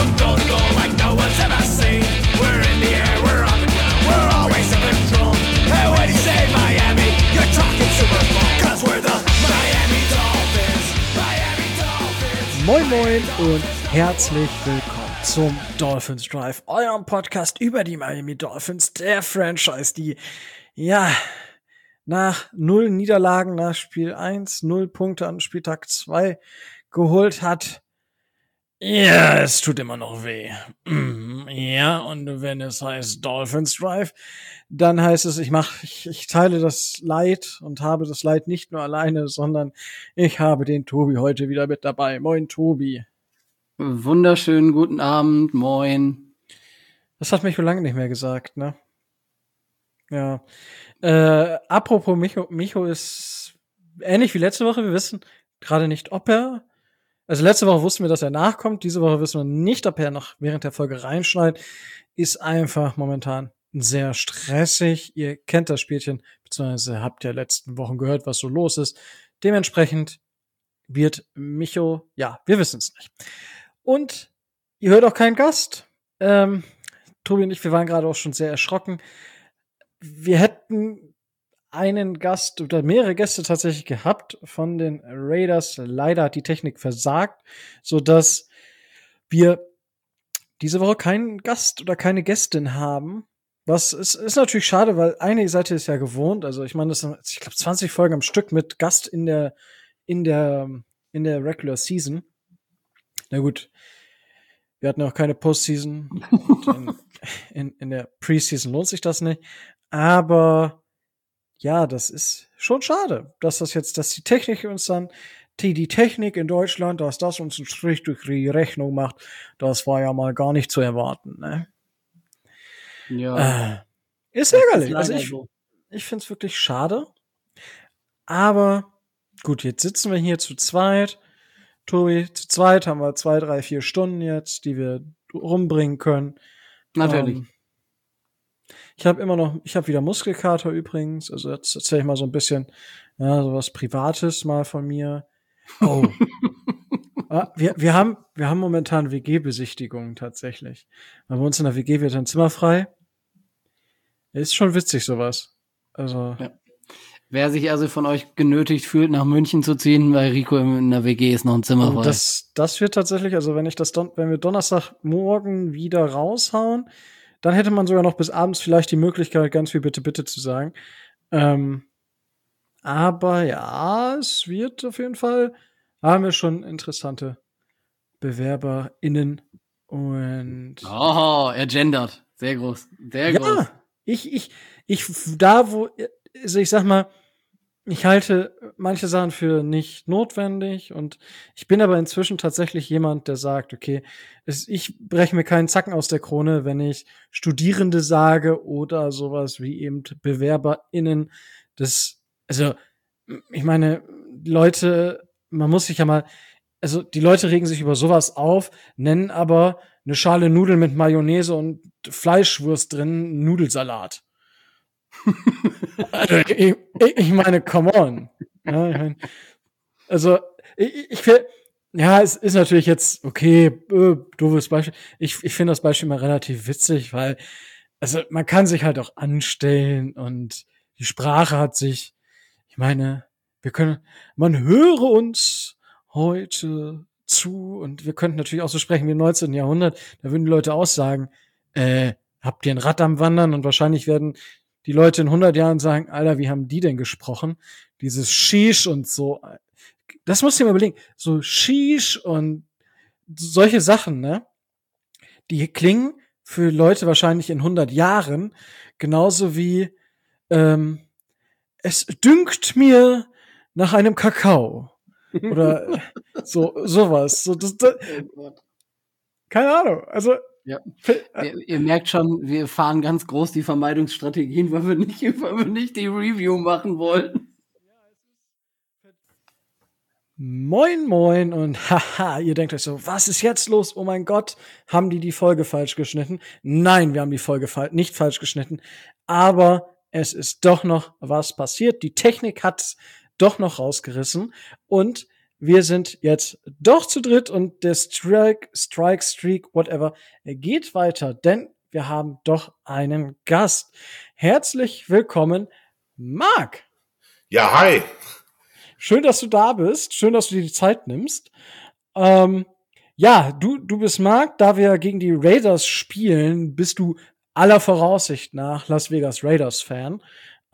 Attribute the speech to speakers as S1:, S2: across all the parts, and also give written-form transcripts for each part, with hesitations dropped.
S1: from goal to goal like no one's ever seen. We're in the air, we're on the ground, we're always in control. And when you say Miami, you're talking Super Bowl, 'cause we're the Miami Dolphins, Miami Dolphins.
S2: Moin moin und herzlich willkommen zum Dolphins Drive, eurem Podcast über die Miami Dolphins, der Franchise, die, ja, nach 0 Niederlagen nach Spiel 1, 0 Punkte an Spieltag 2 geholt hat. Ja, es tut immer noch weh. Ja, und wenn es heißt Dolphins Drive, dann heißt es, ich teile das Leid und habe das Leid nicht nur alleine, sondern ich habe den Tobi heute wieder mit dabei. Moin, Tobi.
S3: Wunderschönen guten Abend, moin.
S2: Das hat Micho lange nicht mehr gesagt, ne? Ja. Apropos Micho ist ähnlich wie letzte Woche. Wir wissen gerade nicht, ob er, also letzte Woche wussten wir, dass er nachkommt. Diese Woche wissen wir nicht, ob er noch während der Folge reinschneidet. Ist einfach momentan sehr stressig. Ihr kennt das Spielchen, beziehungsweise habt ja letzten Wochen gehört, was so los ist. Dementsprechend wird Micho, ja, wir wissen es nicht. Und ihr hört auch keinen Gast. Tobi und ich, wir waren gerade auch schon sehr erschrocken. Wir hätten einen Gast oder mehrere Gäste tatsächlich gehabt von den Raiders. Leider hat die Technik versagt, sodass wir diese Woche keinen Gast oder keine Gästin haben. Was ist natürlich schade, weil eine Seite ist ja gewohnt. Also ich meine, das sind, ich glaube, 20 Folgen am Stück mit Gast in der Regular Season. Na gut, wir hatten auch keine Postseason. in der Preseason lohnt sich das nicht. Aber ja, das ist schon schade, dass die Technik uns dann, die Technik in Deutschland, dass das uns einen Strich durch die Rechnung macht, das war ja mal gar nicht zu erwarten, ne?
S3: Ja.
S2: Ist ärgerlich. Also ich finde es wirklich schade. Aber gut, jetzt sitzen wir hier zu zweit. Tobi, zu zweit haben wir 2, 3, 4 Stunden jetzt, die wir rumbringen können.
S3: Natürlich.
S2: Ich habe wieder Muskelkater übrigens. Also jetzt erzähle ich mal so ein bisschen, ja, so was Privates mal von mir. Oh. wir haben momentan WG-Besichtigungen tatsächlich. Weil bei uns in der WG wird ein Zimmer frei. Ist schon witzig, sowas. Also.
S3: Ja. Wer sich also von euch genötigt fühlt, nach München zu ziehen, weil Rico in der WG ist noch ein Zimmer frei.
S2: Das wird tatsächlich, also wenn wir Donnerstagmorgen wieder raushauen, dann hätte man sogar noch bis abends vielleicht die Möglichkeit, ganz viel Bitte, bitte zu sagen. Aber ja, es wird auf jeden Fall, haben wir schon interessante BewerberInnen und.
S3: Oh, er gendert. Sehr groß. Sehr groß.
S2: Ja, ich sag mal, ich halte manche Sachen für nicht notwendig und ich bin aber inzwischen tatsächlich jemand, der sagt, okay, ich breche mir keinen Zacken aus der Krone, wenn ich Studierende sage oder sowas wie eben BewerberInnen. Also, ich meine, Leute, man muss sich ja mal, also die Leute regen sich über sowas auf, nennen aber eine Schale Nudeln mit Mayonnaise und Fleischwurst drin Nudelsalat. Also, ich meine, come on. Ja, also, ich finde, ja, es ist natürlich jetzt, okay, doofes Beispiel. Ich finde das Beispiel mal relativ witzig, weil, also, man kann sich halt auch anstellen und die Sprache hat sich, ich meine, man höre uns heute zu und wir könnten natürlich auch so sprechen wie im 19. Jahrhundert. Da würden die Leute auch sagen, habt ihr ein Rad am Wandern? Und wahrscheinlich werden die Leute in 100 Jahren sagen, Alter, wie haben die denn gesprochen? Dieses Shish und so. Das musst du dir mal überlegen. So Shish und solche Sachen, ne? Die klingen für Leute wahrscheinlich in 100 Jahren genauso wie es dünkt mir nach einem Kakao. Oder sowas. Keine Ahnung. Also
S3: ja. Ihr merkt schon, wir fahren ganz groß die Vermeidungsstrategien, weil wir nicht die Review machen wollen.
S2: Moin, moin und haha, ihr denkt euch so, was ist jetzt los? Oh mein Gott, haben die Folge falsch geschnitten? Nein, wir haben die Folge nicht falsch geschnitten, aber es ist doch noch was passiert. Die Technik hat's doch noch rausgerissen und wir sind jetzt doch zu dritt und der Streak, whatever, geht weiter, denn wir haben doch einen Gast. Herzlich willkommen, Marc.
S4: Ja, hi.
S2: Schön, dass du da bist. Schön, dass du dir die Zeit nimmst. Ja, du bist Marc. Da wir gegen die Raiders spielen, bist du aller Voraussicht nach Las Vegas Raiders-Fan.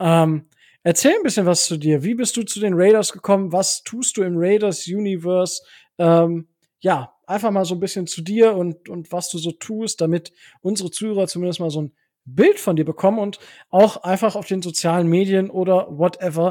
S2: Erzähl ein bisschen was zu dir. Wie bist du zu den Raiders gekommen? Was tust du im Raiders-Universe? Ja, einfach mal so ein bisschen zu dir und was du so tust, damit unsere Zuhörer zumindest mal so ein Bild von dir bekommen und auch einfach auf den sozialen Medien oder whatever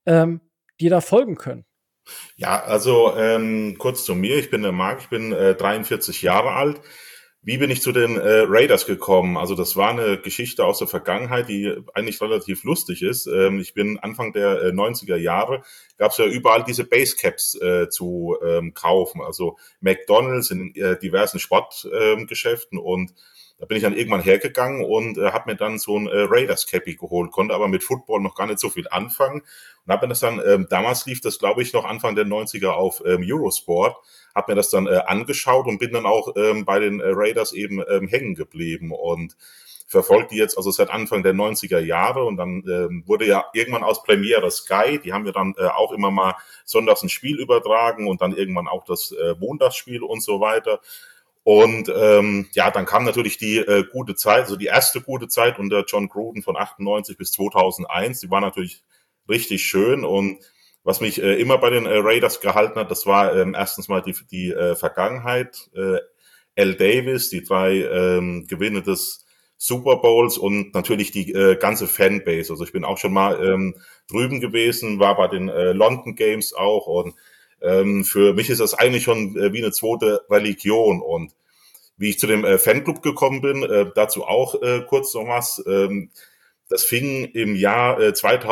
S2: dir da folgen können.
S4: Ja, also kurz zu mir. Ich bin der Marc, ich bin 43 Jahre alt. Wie bin ich zu den Raiders gekommen? Also das war eine Geschichte aus der Vergangenheit, die eigentlich relativ lustig ist. Ich bin Anfang der 90er Jahre, gab es ja überall diese Basecaps zu kaufen. Also McDonald's in diversen Sportgeschäften und da bin ich dann irgendwann hergegangen und habe mir dann so ein Raiders Cappy geholt, konnte aber mit Football noch gar nicht so viel anfangen und habe mir das dann, damals lief das glaube ich noch Anfang der 90er auf Eurosport, habe mir das dann angeschaut und bin dann auch bei den Raiders eben hängen geblieben und verfolgt die jetzt also seit Anfang der 90er Jahre und dann wurde ja irgendwann aus Premiere Sky, die haben ja dann auch immer mal sonntags ein Spiel übertragen und dann irgendwann auch das Montagsspiel und so weiter. Und ja, dann kam natürlich die gute Zeit, also die erste gute Zeit unter John Gruden von 98 bis 2001. Die war natürlich richtig schön. Und was mich immer bei den Raiders gehalten hat, das war erstens mal die Vergangenheit. Al Davis, die 3 Gewinne des Super Bowls und natürlich die ganze Fanbase. Also ich bin auch schon mal drüben gewesen, war bei den London Games auch und für mich ist das eigentlich schon wie eine zweite Religion und wie ich zu dem Fanclub gekommen bin, dazu auch kurz noch was. Das fing im Jahr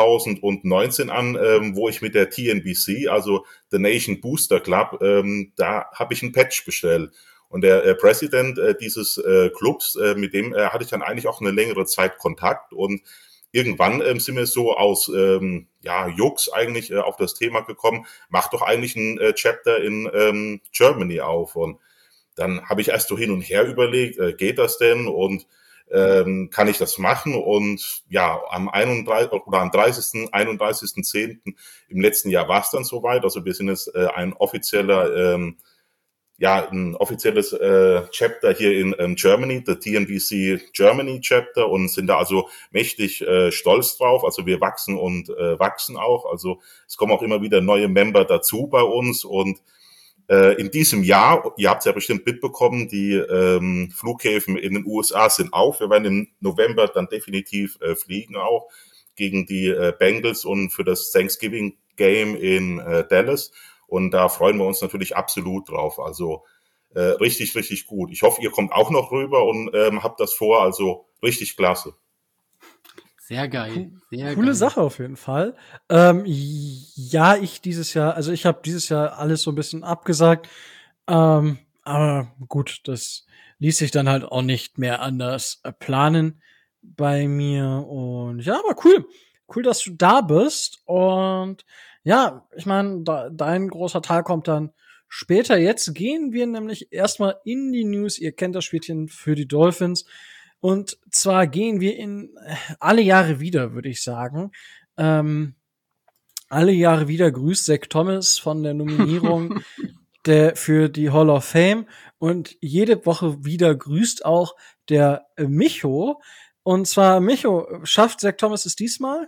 S4: 2019 an, wo ich mit der TNBC, also The Nation Booster Club, da habe ich ein Patch bestellt. Und der Präsident dieses Clubs, mit dem hatte ich dann eigentlich auch eine längere Zeit Kontakt und irgendwann sind wir so aus Jux eigentlich auf das Thema gekommen, mach doch eigentlich ein Chapter in Germany auf. Und dann habe ich erst so hin und her überlegt, geht das denn und kann ich das machen? Und ja, am 31.10. im letzten Jahr war es dann soweit. Also wir sind jetzt ein offizielles Chapter hier in Germany, the TNBC Germany Chapter und sind da also mächtig stolz drauf. Also wir wachsen und wachsen auch. Also es kommen auch immer wieder neue Member dazu bei uns und in diesem Jahr, ihr habt es ja bestimmt mitbekommen, die Flughäfen in den USA sind auf. Wir werden im November dann definitiv fliegen auch gegen die Bengals und für das Thanksgiving Game in Dallas. Und da freuen wir uns natürlich absolut drauf. Also richtig, richtig gut. Ich hoffe, ihr kommt auch noch rüber und habt das vor. Also richtig klasse.
S3: Sehr geil. Sehr
S2: Coole
S3: geil.
S2: Sache auf jeden Fall. Ja, ich habe dieses Jahr alles so ein bisschen abgesagt. Aber gut, das ließ sich dann halt auch nicht mehr anders planen bei mir. Und ja, aber cool. Cool, dass du da bist. Und ja, ich meine, dein großer Tag kommt dann später. Jetzt gehen wir nämlich erstmal in die News. Ihr kennt das Spielchen für die Dolphins. Und zwar gehen wir in alle Jahre wieder, würde ich sagen. Alle Jahre wieder grüßt Zach Thomas von der Nominierung für die Hall of Fame. Und jede Woche wieder grüßt auch der Micho. Und zwar, Micho, schafft Zach Thomas es diesmal?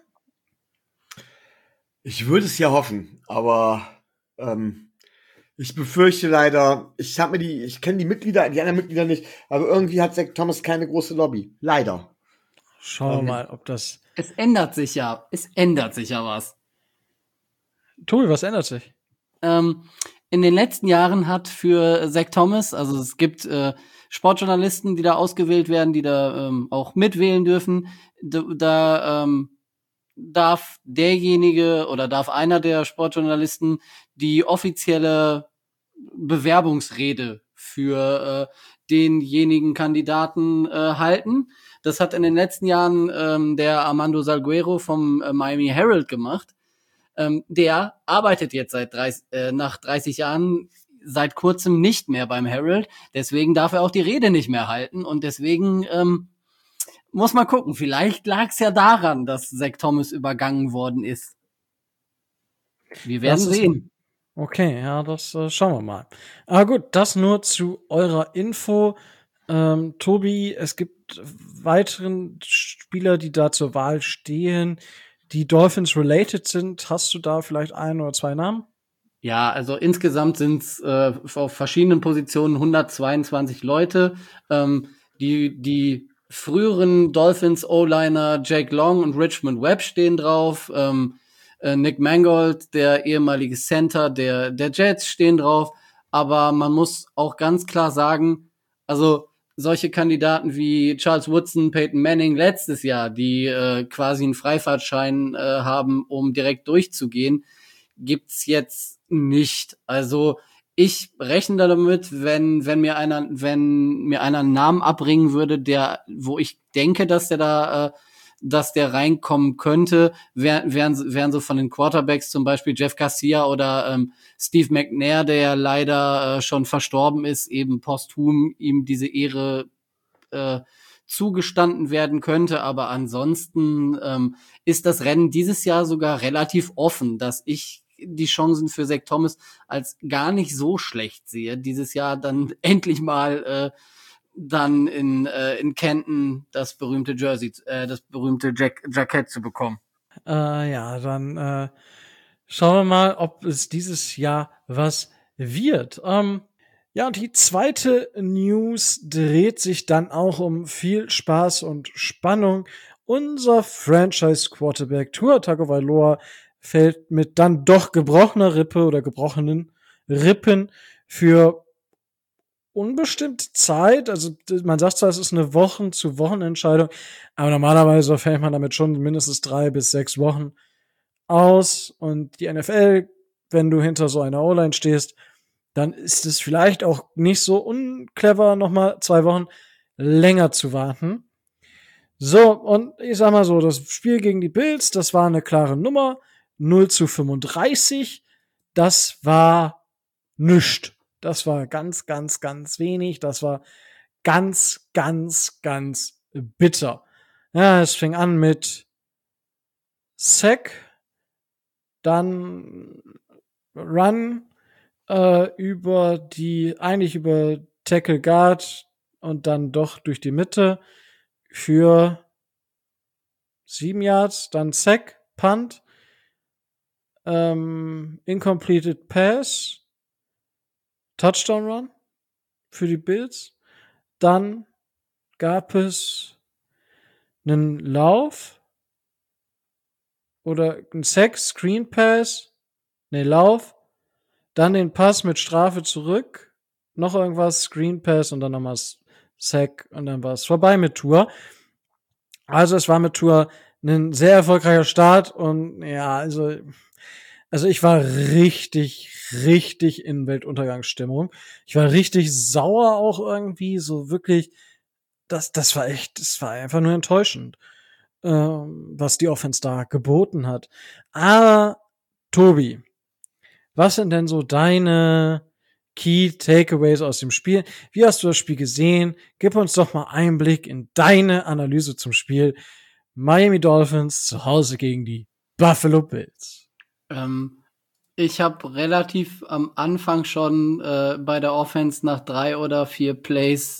S5: Ich würde es ja hoffen, aber ich befürchte leider, ich kenne die anderen Mitglieder nicht, aber irgendwie hat Zach Thomas keine große Lobby. Leider.
S2: Schauen wir mal, ob das.
S3: Es ändert sich ja was.
S2: Tobi, was ändert sich?
S3: In den letzten Jahren hat für Zach Thomas, also es gibt Sportjournalisten, die da ausgewählt werden, die da auch mitwählen dürfen. Da darf derjenige oder darf einer der Sportjournalisten die offizielle Bewerbungsrede für denjenigen Kandidaten halten. Das hat in den letzten Jahren der Armando Salguero vom Miami Herald gemacht. Der arbeitet jetzt nach 30 Jahren seit kurzem nicht mehr beim Herald. Deswegen darf er auch die Rede nicht mehr halten. Und deswegen muss man gucken. Vielleicht lag es ja daran, dass Zach Thomas übergangen worden ist. Wir werden sehen.
S2: Okay, ja, das schauen wir mal. Aber gut, das nur zu eurer Info. Tobi, es gibt weiteren Spieler, die da zur Wahl stehen, die Dolphins-related sind. Hast du da vielleicht 1 oder 2 Namen?
S3: Ja, also insgesamt sind es auf verschiedenen Positionen 122 Leute. Die früheren Dolphins O-Liner Jake Long und Richmond Webb stehen drauf. Nick Mangold, der ehemalige Center der Jets, stehen drauf. Aber man muss auch ganz klar sagen, also solche Kandidaten wie Charles Woodson, Peyton Manning letztes Jahr, die quasi einen Freifahrtschein haben, um direkt durchzugehen, gibt's jetzt nicht. Also ich rechne damit, wenn mir einer einen Namen abbringen würde, wo ich denke, dass der reinkommen könnte, wären so von den Quarterbacks zum Beispiel Jeff Garcia oder Steve McNair, der ja leider schon verstorben ist, eben posthum ihm diese Ehre zugestanden werden könnte. Aber ansonsten ist das Rennen dieses Jahr sogar relativ offen, dass ich die Chancen für Zach Thomas als gar nicht so schlecht sehe, dieses Jahr dann endlich mal dann in Canton das berühmte Jersey, das berühmte Jackett zu bekommen.
S2: Ja, dann schauen wir mal, ob es dieses Jahr was wird. Ja, und die zweite News dreht sich dann auch um viel Spaß und Spannung. Unser Franchise-Quarterback Tua Tagovailoa fällt mit dann doch gebrochener Rippe oder gebrochenen Rippen für unbestimmte Zeit. Also man sagt zwar, es ist eine Wochen-zu-Wochen-Entscheidung, aber normalerweise fällt man damit schon mindestens 3 bis 6 Wochen aus. Und die NFL, wenn du hinter so einer O-Line stehst, dann ist es vielleicht auch nicht so unclever, nochmal 2 Wochen länger zu warten. So, und ich sag mal so, das Spiel gegen die Bills, das war eine klare Nummer. 0-35. Das war nischt. Das war ganz, ganz, ganz wenig. Das war ganz, ganz, ganz bitter. Ja, es fing an mit Sack, dann Run über Tackle Guard und dann doch durch die Mitte für 7 Yards, dann Sack, Punt, Incompleted Pass, Touchdown Run für die Bills. Dann gab es einen Lauf oder einen Sack, Screen Pass, Lauf, dann den Pass mit Strafe zurück, noch irgendwas, Screen Pass und dann nochmal Sack und dann war es vorbei mit Tour. Also es war mit Tour ein sehr erfolgreicher Start und ja, also ich war richtig, richtig in Weltuntergangsstimmung. Ich war richtig sauer auch irgendwie, so wirklich, das war einfach nur enttäuschend, was die Offense da geboten hat. Aber, Tobi, was sind denn so deine Key Takeaways aus dem Spiel? Wie hast du das Spiel gesehen? Gib uns doch mal Einblick in deine Analyse zum Spiel. Miami Dolphins zu Hause gegen die Buffalo Bills.
S3: Ich habe relativ am Anfang schon bei der Offense nach 3 oder 4 Plays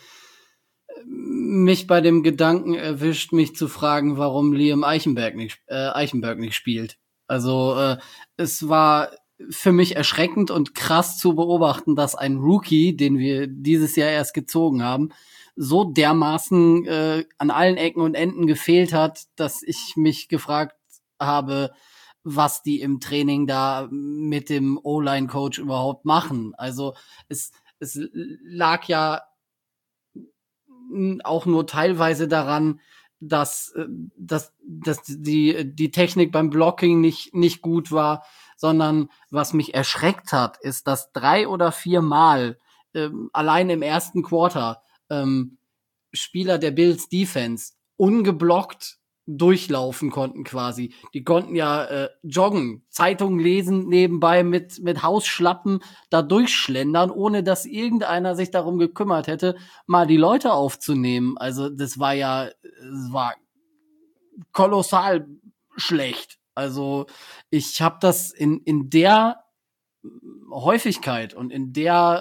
S3: mich bei dem Gedanken erwischt, mich zu fragen, warum Liam Eichenberg nicht spielt. Also es war für mich erschreckend und krass zu beobachten, dass ein Rookie, den wir dieses Jahr erst gezogen haben, so dermaßen an allen Ecken und Enden gefehlt hat, dass ich mich gefragt habe, was die im Training da mit dem O-Line-Coach überhaupt machen. Also es lag ja auch nur teilweise daran, dass die Technik beim Blocking nicht gut war, sondern was mich erschreckt hat, ist, dass 3 oder 4 Mal allein im ersten Quarter Spieler der Bills Defense ungeblockt durchlaufen konnten quasi. Die konnten ja joggen, Zeitungen lesen nebenbei mit Hausschlappen da durchschlendern, ohne dass irgendeiner sich darum gekümmert hätte, mal die Leute aufzunehmen. Also das war kolossal schlecht. Also ich habe das in der Häufigkeit und in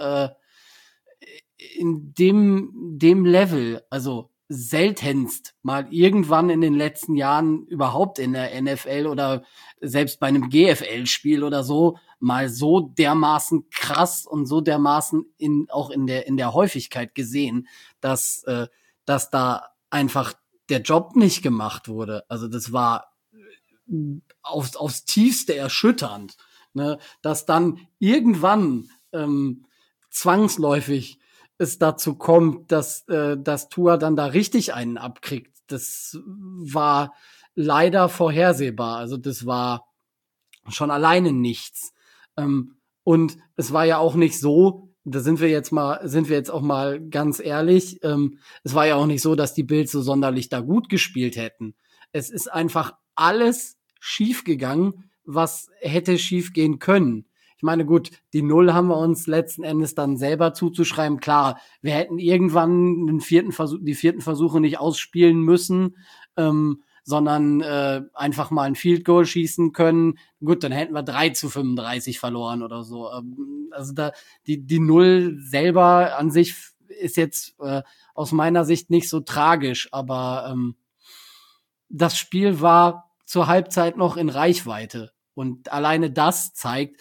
S3: dem Level, also seltenst mal irgendwann in den letzten Jahren überhaupt in der NFL oder selbst bei einem GFL-Spiel oder so mal so dermaßen krass und so dermaßen auch in der Häufigkeit gesehen, dass da einfach der Job nicht gemacht wurde. Also das war aufs Tiefste erschütternd, ne? Dass dann irgendwann zwangsläufig es dazu kommt, dass Tua dann da richtig einen abkriegt. Das war leider vorhersehbar. Also das war schon alleine nichts. Und es war ja auch nicht so, sind wir jetzt auch mal ganz ehrlich, es war ja auch nicht so, dass die Bills so sonderlich da gut gespielt hätten. Es ist einfach alles schief gegangen, was hätte schief gehen können. Ich meine, gut, die 0 haben wir uns letzten Endes dann selber zuzuschreiben. Klar, wir hätten irgendwann die vierten Versuche nicht ausspielen müssen, sondern einfach mal ein Field Goal schießen können. Gut, dann hätten wir 3-35 verloren oder so. Also die 0 selber an sich ist jetzt aus meiner Sicht nicht so tragisch, aber das Spiel war zur Halbzeit noch in Reichweite. Und alleine das zeigt,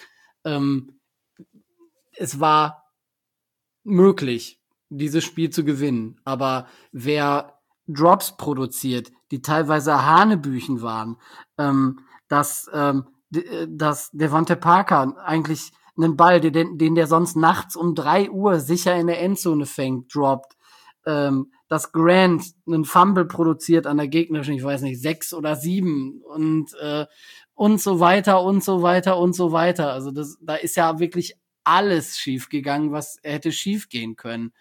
S3: es war möglich, dieses Spiel zu gewinnen. Aber wer Drops produziert, die teilweise Hanebüchen waren, dass Devonta Parker eigentlich einen Ball, den der sonst nachts um 3 Uhr sicher in der Endzone fängt, droppt, dass Grant einen Fumble produziert an der gegnerischen, ich weiß nicht, 6 oder 7 und so weiter und so weiter und so weiter. Also da ist ja wirklich alles schief gegangen, was hätte schief gehen können.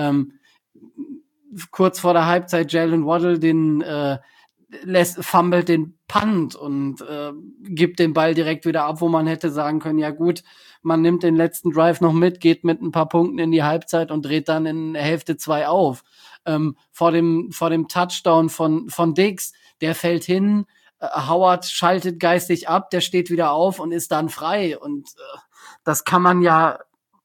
S3: Kurz vor der Halbzeit Jalen Waddle fummelt den Punt und gibt den Ball direkt wieder ab, wo man hätte sagen können, ja gut, man nimmt den letzten Drive noch mit, geht mit ein paar Punkten in die Halbzeit und dreht dann in Hälfte 2 auf. Vor dem Touchdown von Diggs, der fällt hin, Howard schaltet geistig ab, der steht wieder auf und ist dann frei. Und das kann man ja,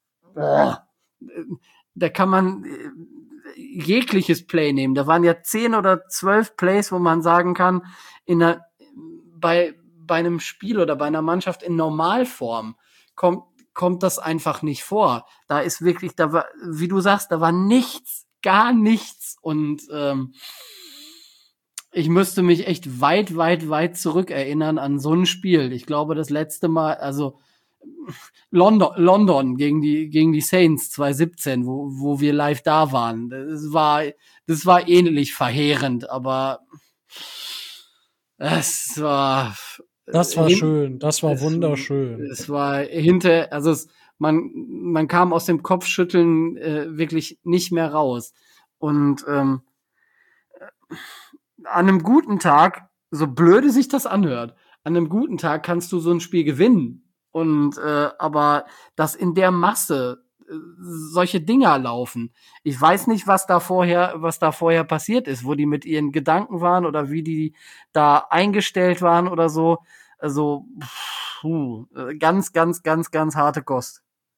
S3: da kann man jegliches Play nehmen. Da waren ja 10 oder 12 Plays, wo man sagen kann, bei einem Spiel oder bei einer Mannschaft in Normalform kommt das einfach nicht vor. Da ist wirklich, wie du sagst, da war nichts, gar nichts. Und ich müsste mich echt weit, weit, weit zurückerinnern an so ein Spiel. Ich glaube, das letzte Mal, also London gegen die Saints 2017, wo wir live da waren. Das war ähnlich verheerend, aber es war
S2: schön, das war wunderschön.
S3: Es war man kam aus dem Kopfschütteln wirklich nicht mehr raus. Und an einem guten Tag, so blöde sich das anhört, an einem guten Tag kannst du so ein Spiel gewinnen. Und aber dass in der Masse solche Dinger laufen. Ich weiß nicht, was da vorher passiert ist, wo die mit ihren Gedanken waren oder wie die da eingestellt waren oder so. Also ganz, ganz, ganz, ganz harte Kost.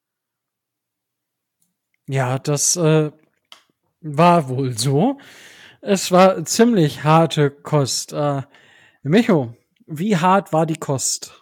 S2: Ja, das war wohl so. Es war ziemlich harte Kost. Micho, wie hart war die Kost?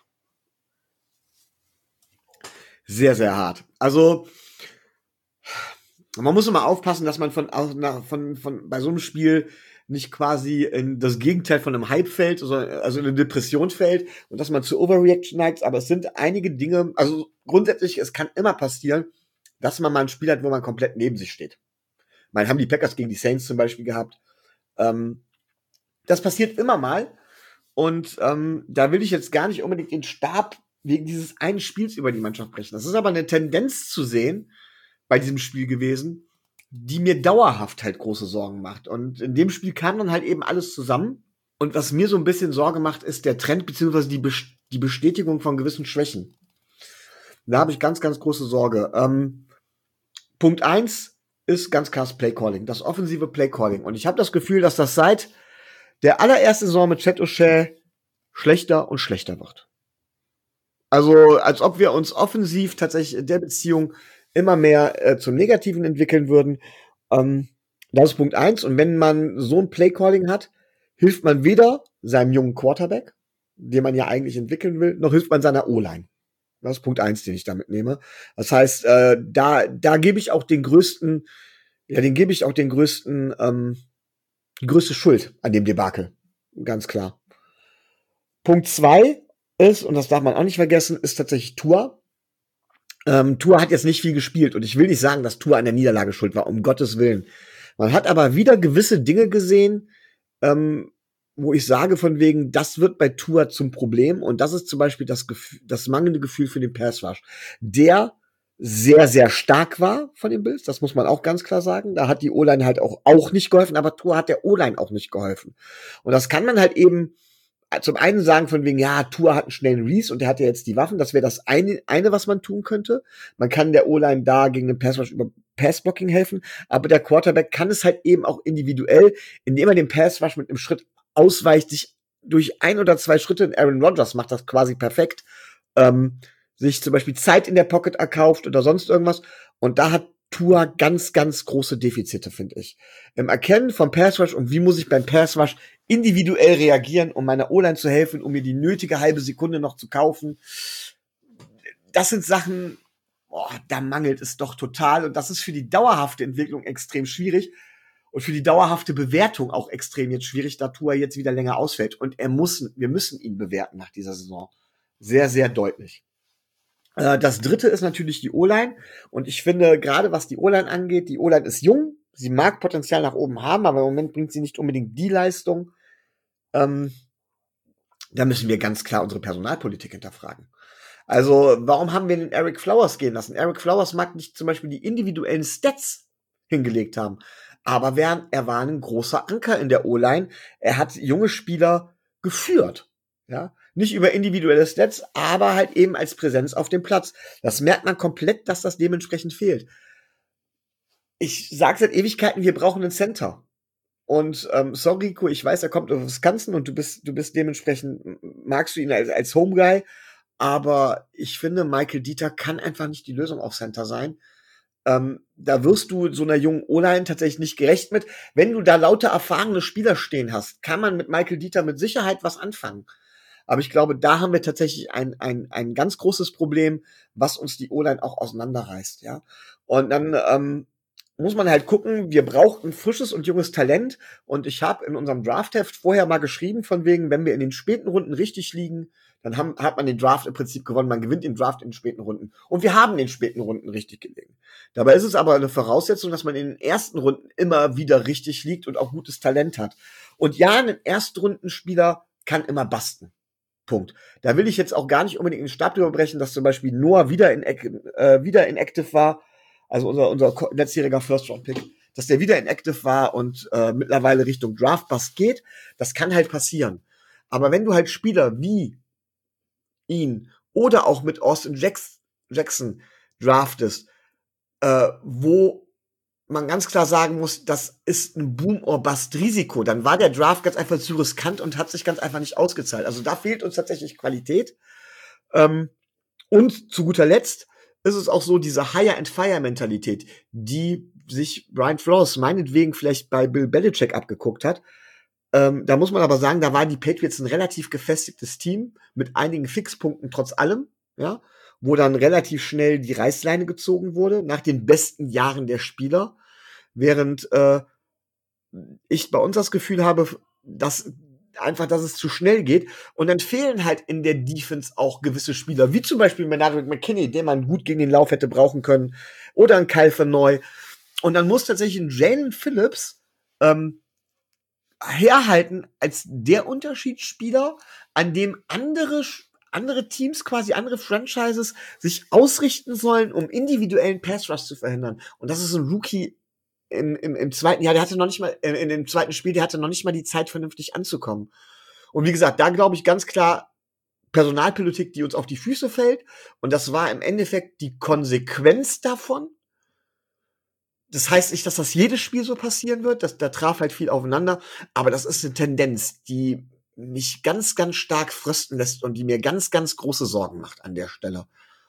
S5: Sehr, sehr hart. Also, man muss immer aufpassen, dass man bei so einem Spiel nicht quasi in das Gegenteil von einem Hype fällt, also in eine Depression fällt und dass man zu Overreaction neigt. Aber es sind einige Dinge, also grundsätzlich, es kann immer passieren, dass man mal ein Spiel hat, wo man komplett neben sich steht. Man haben die Packers gegen die Saints zum Beispiel gehabt. Das passiert immer mal. Und da will ich jetzt gar nicht unbedingt den Stab wegen dieses einen Spiels über die Mannschaft brechen. Das ist aber eine Tendenz zu sehen bei diesem Spiel gewesen, die mir dauerhaft halt große Sorgen macht. Und in dem Spiel kam dann halt eben alles zusammen. Und was mir so ein bisschen Sorge macht, ist der Trend beziehungsweise die Bestätigung von gewissen Schwächen. Da habe ich ganz, ganz große Sorge. Punkt 1 ist ganz klar das Playcalling, das offensive Playcalling. Und ich habe das Gefühl, dass das seit der allerersten Saison mit Chet O'Shea schlechter und schlechter wird. Also, als ob wir uns offensiv tatsächlich in der Beziehung immer mehr zum Negativen entwickeln würden. Das ist Punkt 1. Und wenn man so ein Playcalling hat, hilft man weder seinem jungen Quarterback, den man ja eigentlich entwickeln will, noch hilft man seiner O-Line. Das ist Punkt 1, den ich damit nehme. Das heißt, da gebe ich auch die größte Schuld an dem Debakel. Ganz klar. Punkt 2 ist, und das darf man auch nicht vergessen, ist tatsächlich Tua. Tua hat jetzt nicht viel gespielt und ich will nicht sagen, dass Tua an der Niederlage schuld war, um Gottes Willen. Man hat aber wieder gewisse Dinge gesehen, wo ich sage von wegen, das wird bei Tua zum Problem und das ist zum Beispiel das mangelnde Gefühl für den Pass Rush, der sehr, sehr stark war von den Bills, das muss man auch ganz klar sagen. Da hat die O-Line halt auch nicht geholfen, aber Tua hat der O-Line auch nicht geholfen. Und das kann man halt eben zum einen sagen von wegen, ja, Tua hat einen schnellen Release und der hat ja jetzt die Waffen, das wäre das eine, was man tun könnte. Man kann der O-Line da gegen den Pass Rush über Passblocking helfen, aber der Quarterback kann es halt eben auch individuell, indem er den Pass Rush mit einem Schritt ausweicht, sich durch 1 oder 2 Schritte, Aaron Rodgers macht das quasi perfekt, sich zum Beispiel Zeit in der Pocket erkauft oder sonst irgendwas. Und da hat Tua ganz, ganz große Defizite, finde ich. Im Erkennen vom Pass Rush und wie muss ich beim Pass Rush individuell reagieren, um meiner O-Line zu helfen, um mir die nötige halbe Sekunde noch zu kaufen. Das sind Sachen, da mangelt es doch total. Und das ist für die dauerhafte Entwicklung extrem schwierig. Und für die dauerhafte Bewertung auch extrem jetzt schwierig, da Tua jetzt wieder länger ausfällt. Und wir müssen ihn bewerten nach dieser Saison. Sehr, sehr deutlich. Das dritte ist natürlich die O-Line. Und ich finde, gerade was die O-Line angeht, die O-Line ist jung. Sie mag Potenzial nach oben haben, aber im Moment bringt sie nicht unbedingt die Leistung. Da müssen wir ganz klar unsere Personalpolitik hinterfragen. Also, warum haben wir den Eric Flowers gehen lassen? Eric Flowers mag nicht zum Beispiel die individuellen Stats hingelegt haben. Aber er war ein großer Anker in der O-Line. Er hat junge Spieler geführt. Ja, nicht über individuelle Stats, aber halt eben als Präsenz auf dem Platz. Das merkt man komplett, dass das dementsprechend fehlt. Ich sage seit Ewigkeiten, wir brauchen einen Center. Und sorry, Rico, ich weiß, er kommt aus Wisconsin und du bist dementsprechend, magst du ihn als Homeguy, aber ich finde, Michael Dieter kann einfach nicht die Lösung auf Center sein. Da wirst du so einer jungen O-Line tatsächlich nicht gerecht mit. Wenn du da lauter erfahrene Spieler stehen hast, kann man mit Michael Dieter mit Sicherheit was anfangen. Aber ich glaube, da haben wir tatsächlich ein ganz großes Problem, was uns die O-Line auch auseinanderreißt, ja. Und dann muss man halt gucken, wir brauchen frisches und junges Talent. Und ich habe in unserem Draftheft vorher mal geschrieben, von wegen, wenn wir in den späten Runden richtig liegen, dann hat man den Draft im Prinzip gewonnen. Man gewinnt den Draft in den späten Runden. Und wir haben den späten Runden richtig gelegen. Dabei ist es aber eine Voraussetzung, dass man in den ersten Runden immer wieder richtig liegt und auch gutes Talent hat. Und ja, ein Erstrundenspieler kann immer basten. Punkt. Da will ich jetzt auch gar nicht unbedingt den Stab drüber brechen, dass zum Beispiel Noah wieder inactive war, also unser letztjähriger First-Round-Pick, dass der wieder inactive war und mittlerweile Richtung Draft-Bust geht. Das kann halt passieren. Aber wenn du halt Spieler wie ihn oder auch mit Austin Jackson draftest, wo man ganz klar sagen muss, das ist ein Boom-or-Bust-Risiko, dann war der Draft ganz einfach zu riskant und hat sich ganz einfach nicht ausgezahlt. Also da fehlt uns tatsächlich Qualität. Und zu guter Letzt ist es auch so, diese Hire-and-Fire-Mentalität, die sich Brian Flores meinetwegen vielleicht bei Bill Belichick abgeguckt hat. Da muss man aber sagen, da waren die Patriots ein relativ gefestigtes Team mit einigen Fixpunkten trotz allem, ja, wo dann relativ schnell die Reißleine gezogen wurde nach den besten Jahren der Spieler, während ich bei uns das Gefühl habe, dass es zu schnell geht und dann fehlen halt in der Defense auch gewisse Spieler, wie zum Beispiel Benardrick McKinney, den man gut gegen den Lauf hätte brauchen können, oder ein Kyle Verneu. Und dann muss tatsächlich ein Jalen Phillips herhalten als der Unterschiedsspieler, an dem andere Teams, quasi andere Franchises, sich ausrichten sollen, um individuellen Pass Rush zu verhindern. Und das ist ein Rookie im zweiten Jahr, der hatte noch nicht mal, in dem zweiten Spiel, der hatte noch nicht mal die Zeit, vernünftig anzukommen. Und wie gesagt, da glaube ich ganz klar, Personalpolitik, die uns auf die Füße fällt. Und das war im Endeffekt die Konsequenz davon. Das heißt nicht, dass das jedes Spiel so passieren wird. Da traf halt viel aufeinander. Aber das ist eine Tendenz, die mich ganz, ganz stark frösten lässt und die mir ganz, ganz große Sorgen macht an der Stelle.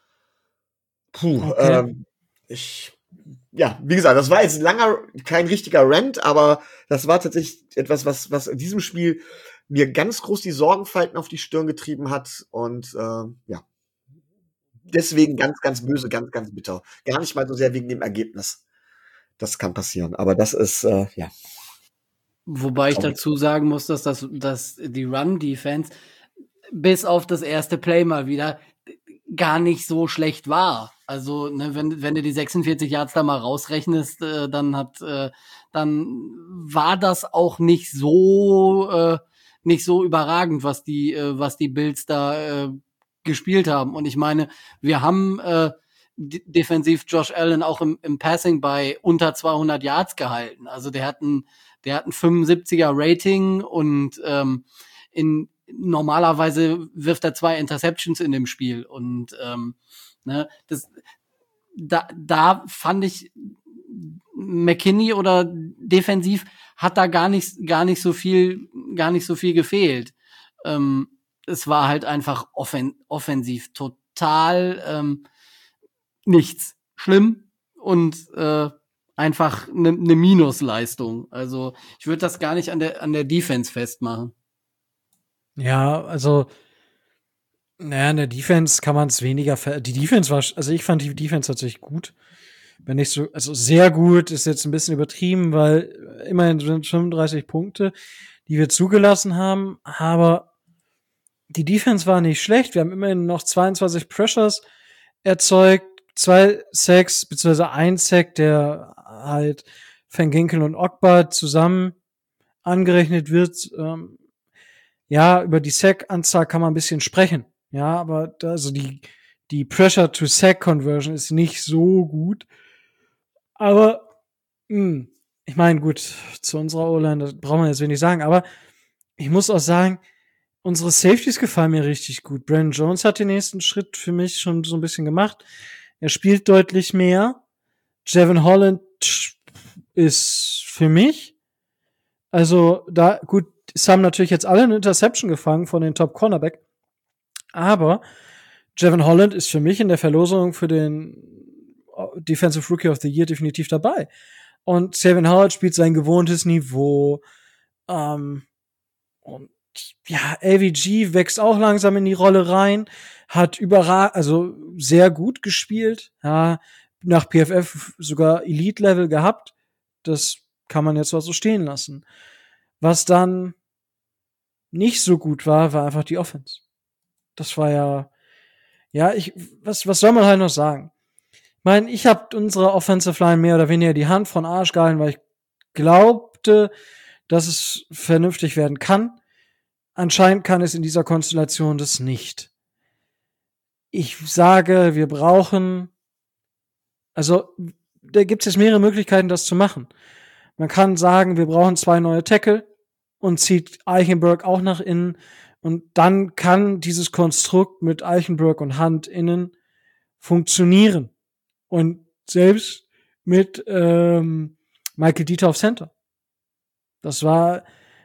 S2: Okay.
S5: Wie gesagt, das war jetzt kein richtiger Rant, aber das war tatsächlich etwas, was in diesem Spiel mir ganz groß die Sorgenfalten auf die Stirn getrieben hat und deswegen ganz, ganz böse, ganz, ganz bitter. Gar nicht mal so sehr wegen dem Ergebnis. Das kann passieren, aber das ist,
S3: Wobei ich dazu sagen muss, dass die Run-Defense bis auf das erste Play mal wieder gar nicht so schlecht war. Also, ne, wenn du die 46 Yards da mal rausrechnest, dann war das auch nicht so überragend, was die Bills da gespielt haben. Und ich meine, wir haben defensiv Josh Allen auch im Passing bei unter 200 Yards gehalten. Also der hat ein 75er Rating und normalerweise wirft er 2 Interceptions in dem Spiel und da fand ich McKinney oder defensiv hat da gar nicht so viel gefehlt. Es war halt einfach offensiv total nichts schlimm und einfach eine Minusleistung. Also ich würde das gar nicht an der Defense festmachen.
S2: Ja, also, naja, in der Defense kann man es weniger die Defense war, also ich fand die Defense tatsächlich gut. Wenn nicht so, also sehr gut ist jetzt ein bisschen übertrieben, weil immerhin sind 35 Punkte, die wir zugelassen haben, aber die Defense war nicht schlecht. Wir haben immerhin noch 22 Pressures erzeugt, 2 Sacks, beziehungsweise 1 Sack, der halt Van Ginkel und Ogba zusammen angerechnet wird. Ja, über die Sack-Anzahl kann man ein bisschen sprechen. Ja, aber also die Pressure-to-Sack-Conversion ist nicht so gut. Aber, ich meine, gut, zu unserer O-Line, das braucht man jetzt wenig sagen, aber ich muss auch sagen, unsere Safeties gefallen mir richtig gut. Brandon Jones hat den nächsten Schritt für mich schon so ein bisschen gemacht. Er spielt deutlich mehr. Jevon Holland ist für mich, also da, gut, es haben natürlich jetzt alle eine Interception gefangen von den Top Cornerback, aber Jevon Holland ist für mich in der Verlosung für den Defensive Rookie of the Year definitiv dabei. Und Xavier Howard spielt sein gewohntes Niveau. Und ja, AVG wächst auch langsam in die Rolle rein, hat also sehr gut gespielt, ja, nach PFF sogar Elite-Level gehabt. Das kann man jetzt auch so stehen lassen. Was dann nicht so gut war einfach die Offense. Das war was soll man halt noch sagen? Ich meine, ich habe unsere Offensive Line mehr oder weniger die Hand von Arsch gehalten, weil ich glaubte, dass es vernünftig werden kann. Anscheinend kann es in dieser Konstellation das nicht. Ich sage, wir brauchen, also da gibt es jetzt mehrere Möglichkeiten, das zu machen. Man kann sagen, wir brauchen 2 neue Tackle und zieht Eichenberg auch nach innen und dann kann dieses Konstrukt mit Eichenberg und Hunt innen funktionieren. Und selbst mit Michael Dieter auf Center. Es war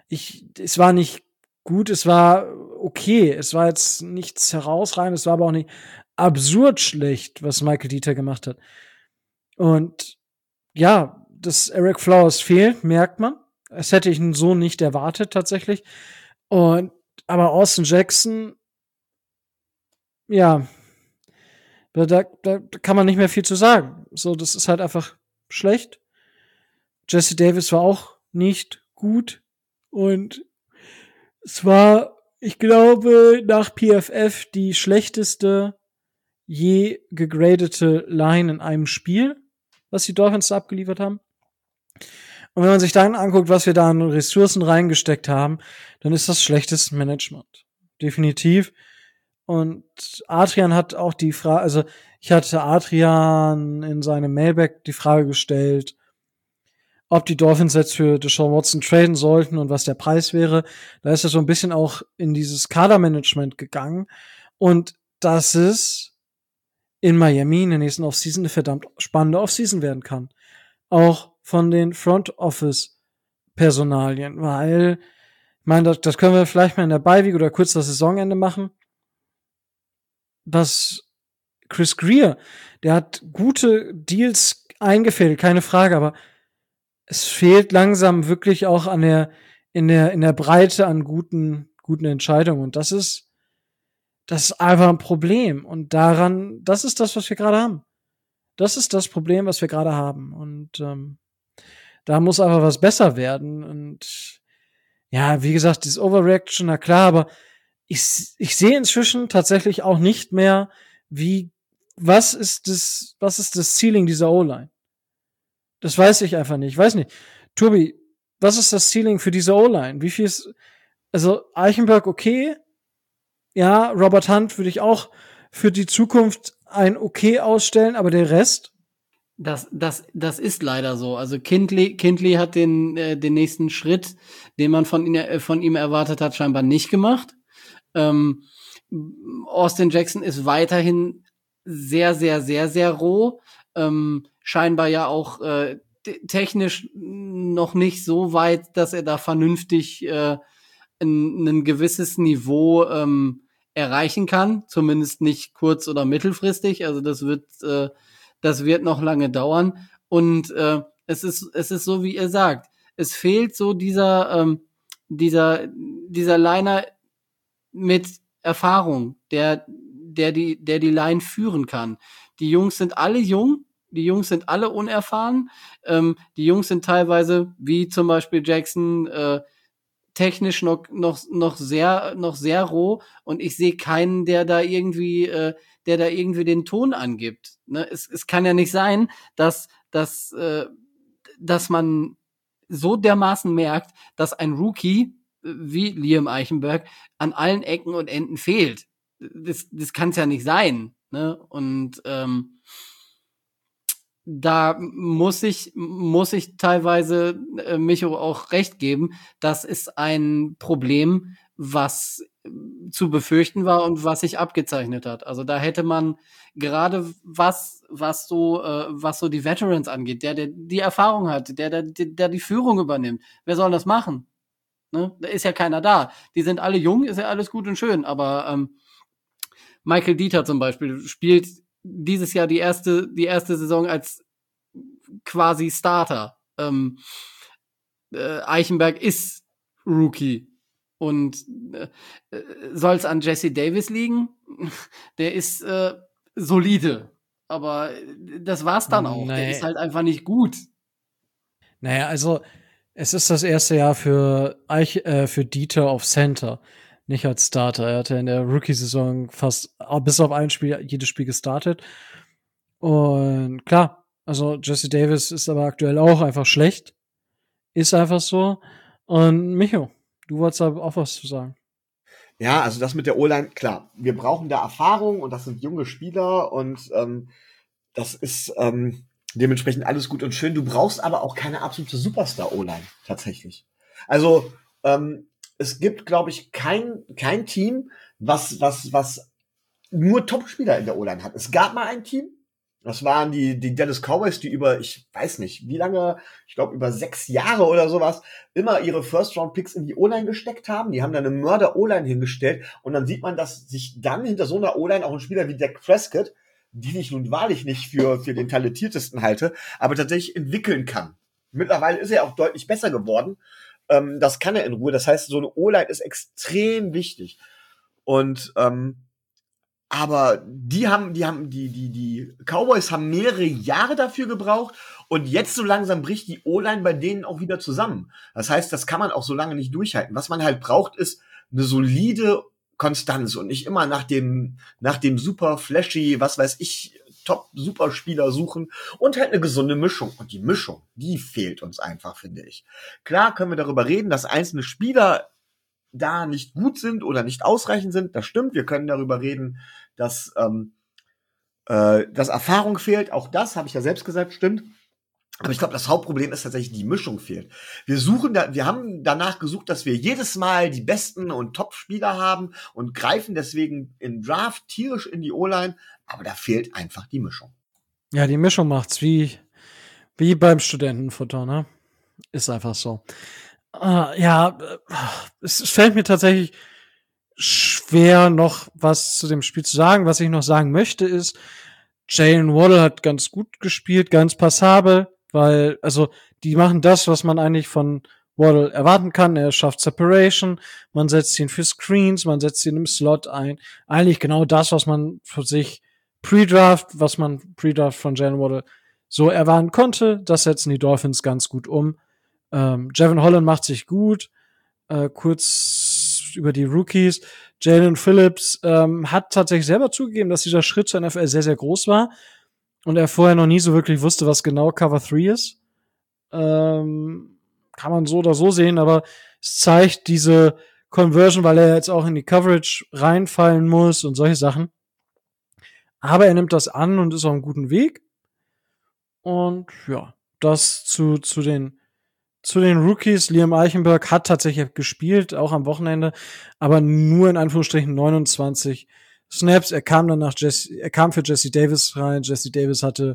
S2: nicht gut, es war okay. Es war jetzt nichts herausragendes, es war aber auch nicht absurd schlecht, was Michael Dieter gemacht hat. Und ja, dass Eric Flowers fehlt, merkt man. Das hätte ich so nicht erwartet, tatsächlich. Aber Austin Jackson, ja, da kann man nicht mehr viel zu sagen. So, das ist halt einfach schlecht. Jesse Davis war auch nicht gut. Und es war, ich glaube, nach PFF die schlechteste je gegradete Line in einem Spiel, was die Dolphins da abgeliefert haben. Und wenn man sich dann anguckt, was wir da an Ressourcen reingesteckt haben, dann ist das schlechtes Management. Definitiv. Und Adrian hat auch die Frage, also ich hatte Adrian in seinem Mailback die Frage gestellt, ob die Dolphins jetzt für Deshaun Watson traden sollten und was der Preis wäre. Da ist er so ein bisschen auch in dieses Kadermanagement gegangen. Und das ist in Miami in der nächsten Offseason eine verdammt spannende Offseason werden kann. Auch von den Front Office Personalien, weil, ich meine, das können wir vielleicht mal in der Bye-Week oder kurz das Saisonende machen. Was Chris Greer, der hat gute Deals eingefädelt, keine Frage, aber es fehlt langsam wirklich auch in der Breite an guten Entscheidungen. Und das ist einfach ein Problem. Und das ist das, was wir gerade haben. Das ist das Problem, was wir gerade haben. Und da muss einfach was besser werden. Und ja, wie gesagt, dieses Overreaction, na klar, aber ich sehe inzwischen tatsächlich auch nicht mehr, was ist das Ceiling dieser O-Line? Das weiß ich einfach nicht. Ich weiß nicht. Tobi, was ist das Ceiling für diese O-Line? Wie viel ist, also Eichenberg okay. Ja, Robert Hunt würde ich auch für die Zukunft ein okay ausstellen, aber der Rest?
S3: Das ist leider so. Also Kindley hat den nächsten Schritt, den man von ihm erwartet hat, scheinbar nicht gemacht. Austin Jackson ist weiterhin sehr, sehr, sehr, sehr roh. Scheinbar ja auch technisch noch nicht so weit, dass er da vernünftig ein gewisses Niveau erreichen kann. Zumindest nicht kurz- oder mittelfristig. Also das wird noch lange dauern. Und es ist so, wie ihr sagt. Es fehlt so dieser Liner mit Erfahrung, der die Line führen kann. Die Jungs sind alle jung, die Jungs sind alle unerfahren, die Jungs sind teilweise, wie zum Beispiel Jackson, technisch noch sehr roh, und ich sehe keinen, der da irgendwie den Ton angibt. Ne? Es kann ja nicht sein, dass man so dermaßen merkt, dass ein Rookie wie Liam Eichenberg an allen Ecken und Enden fehlt. Das kann es ja nicht sein. Ne? Und da muss ich teilweise Micho auch recht geben. Das ist ein Problem, was zu befürchten war und was sich abgezeichnet hat. Also da hätte man gerade was so die Veterans angeht, der die Erfahrung hat, der die Führung übernimmt. Wer soll das machen? Ne? Da ist ja keiner da. Die sind alle jung, ist ja alles gut und schön, aber Michael Dieter zum Beispiel spielt dieses Jahr die erste Saison als quasi Starter. Eichenberg ist Rookie. Und soll es an Jesse Davis liegen? Der ist solide. Aber das war's dann auch.
S2: Nee.
S3: Der ist halt einfach nicht gut.
S2: Naja, also es ist das erste Jahr für Dieter auf Center, nicht als Starter. Er hatte in der Rookie-Saison fast bis auf ein Spiel jedes Spiel gestartet. Und klar, also Jesse Davis ist aber aktuell auch einfach schlecht. Ist einfach so. Und Micho, du wolltest aber auch was zu sagen.
S5: Ja, also das mit der O-Line, klar, wir brauchen da Erfahrung und das sind junge Spieler und das ist dementsprechend alles gut und schön. Du brauchst aber auch keine absolute Superstar-O-Line, tatsächlich. Also es gibt, glaube ich, kein Team, was nur Top-Spieler in der O-Line hat. Es gab mal ein Team, das waren die Dallas Cowboys, die über, ich weiß nicht, wie lange, ich glaube über 6 Jahre oder sowas, immer ihre First-Round-Picks in die O-Line gesteckt haben. Die haben dann eine Mörder-O-Line hingestellt und dann sieht man, dass sich dann hinter so einer O-Line auch ein Spieler wie Dak Prescott, den ich nun wahrlich nicht für den talentiertesten halte, aber tatsächlich entwickeln kann. Mittlerweile ist er auch deutlich besser geworden. Das kann er in Ruhe. Das heißt, so eine O-Line ist extrem wichtig. Und aber die Cowboys haben mehrere Jahre dafür gebraucht und jetzt so langsam bricht die O-Line bei denen auch wieder zusammen. Das heißt, das kann man auch so lange nicht durchhalten. Was man halt braucht, ist eine solide Konstanz und nicht immer nach dem super flashy, was weiß ich, Top-Superspieler suchen und halt eine gesunde Mischung. Und die Mischung, die fehlt uns einfach, finde ich. Klar können wir darüber reden, dass einzelne Spieler da nicht gut sind oder nicht ausreichend sind. Das stimmt. Wir können darüber reden, dass Erfahrung fehlt. Auch das habe ich ja selbst gesagt, stimmt. Aber ich glaube, das Hauptproblem ist tatsächlich, die Mischung fehlt. Wir haben danach gesucht, dass wir jedes Mal die besten und Top-Spieler haben und greifen deswegen im Draft tierisch in die O-Line, aber da fehlt einfach die Mischung.
S2: Ja, die Mischung macht's wie beim Studentenfutter, ne? Ist einfach so. Es fällt mir tatsächlich schwer, noch was zu dem Spiel zu sagen. Was ich noch sagen möchte, ist, Jalen Waddle hat ganz gut gespielt, ganz passabel, weil, also, die machen das, was man eigentlich von Waddle erwarten kann. Er schafft Separation, man setzt ihn für Screens, man setzt ihn im Slot ein. Eigentlich genau das, was man für sich Pre-Draft von Jalen Waddle so erwarten konnte. Das setzen die Dolphins ganz gut um. Jevon Holland macht sich gut. Kurz über die Rookies. Jalen Phillips hat tatsächlich selber zugegeben, dass dieser Schritt zur NFL sehr, sehr groß war und er vorher noch nie so wirklich wusste, was genau Cover 3 ist. Kann man so oder so sehen, aber es zeigt diese Conversion, weil er jetzt auch in die Coverage reinfallen muss und solche Sachen. Aber er nimmt das an und ist auf einem guten Weg. Und ja, das zu den Rookies. Liam Eichenberg hat tatsächlich gespielt, auch am Wochenende, aber nur in Anführungsstrichen 29 Snaps. Er kam für Jesse Davis rein. Jesse Davis hatte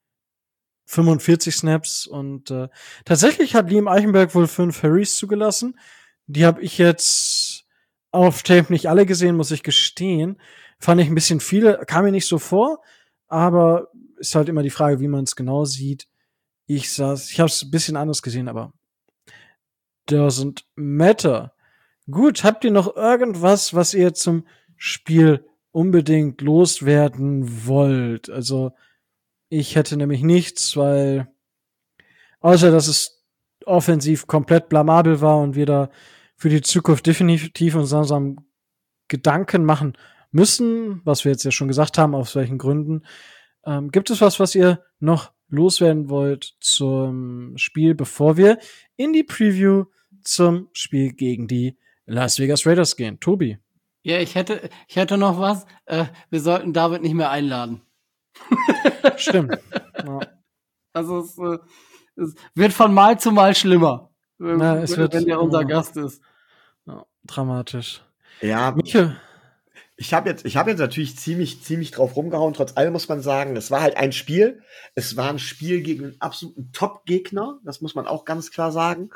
S2: 45 Snaps und tatsächlich hat Liam Eichenberg wohl 5 Hurries zugelassen. Die habe ich jetzt auf Tape nicht alle gesehen, muss ich gestehen. Fand ich ein bisschen viele, kam mir nicht so vor, aber ist halt immer die Frage, wie man es genau sieht. Ich habe es ein bisschen anders gesehen, aber doesn't matter. Gut, habt ihr noch irgendwas, was ihr zum Spiel unbedingt loswerden wollt? Also, ich hätte nämlich nichts, weil außer, dass es offensiv komplett blamabel war und wir da für die Zukunft definitiv uns langsam Gedanken machen müssen, was wir jetzt ja schon gesagt haben, aus welchen Gründen. Gibt es was ihr noch loswerden wollt zum Spiel, bevor wir in die Preview zum Spiel gegen die Las Vegas Raiders gehen? Tobi.
S3: Ja, ich hätte noch was. Wir sollten David nicht mehr einladen.
S2: Stimmt. Ja.
S3: Also es wird von Mal zu Mal schlimmer,
S2: wenn
S3: er unser Gast ist.
S2: Ja, dramatisch.
S5: Ja,
S2: Michael.
S5: Ich habe jetzt natürlich ziemlich drauf rumgehauen. Trotz allem muss man sagen, es war halt ein Spiel. Es war ein Spiel gegen einen absoluten Top-Gegner. Das muss man auch ganz klar sagen.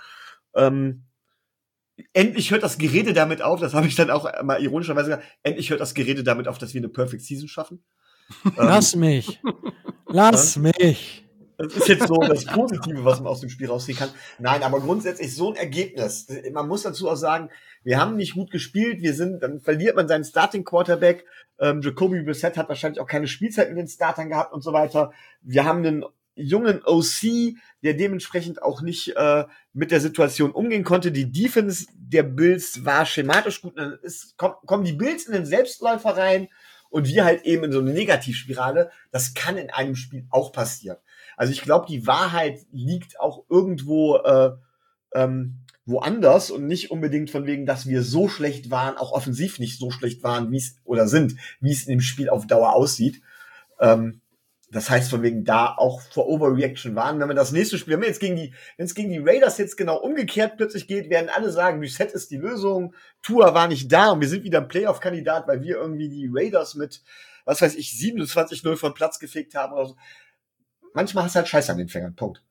S5: Endlich hört das Gerede damit auf. Das habe ich dann auch mal ironischerweise gesagt. Endlich hört das Gerede damit auf, dass wir eine Perfect Season schaffen.
S2: Lass mich. Lass mich.
S5: Das ist jetzt so das Positive, was man aus dem Spiel rausziehen kann. Nein, aber grundsätzlich so ein Ergebnis. Man muss dazu auch sagen, wir haben nicht gut gespielt. Dann verliert man seinen Starting Quarterback. Jacoby Brissett hat wahrscheinlich auch keine Spielzeit mit den Startern gehabt und so weiter. Wir haben einen jungen OC, der dementsprechend auch nicht mit der Situation umgehen konnte. Die Defense der Bills war schematisch gut. Dann kommen die Bills in den Selbstläufer rein und wir halt eben in so eine Negativspirale. Das kann in einem Spiel auch passieren. Also ich glaube, die Wahrheit liegt auch irgendwo woanders und nicht unbedingt von wegen, dass wir so schlecht waren, auch offensiv nicht so schlecht waren, wie es in dem Spiel auf Dauer aussieht. Das heißt von wegen da auch vor Overreaction waren. Wenn es gegen die Raiders jetzt genau umgekehrt plötzlich geht, werden alle sagen, Reset ist die Lösung, Tua war nicht da und wir sind wieder ein Playoff-Kandidat, weil wir irgendwie die Raiders mit, 27-0 von Platz gefegt haben oder so. Manchmal hast du halt Scheiße an den Fingern. Punkt.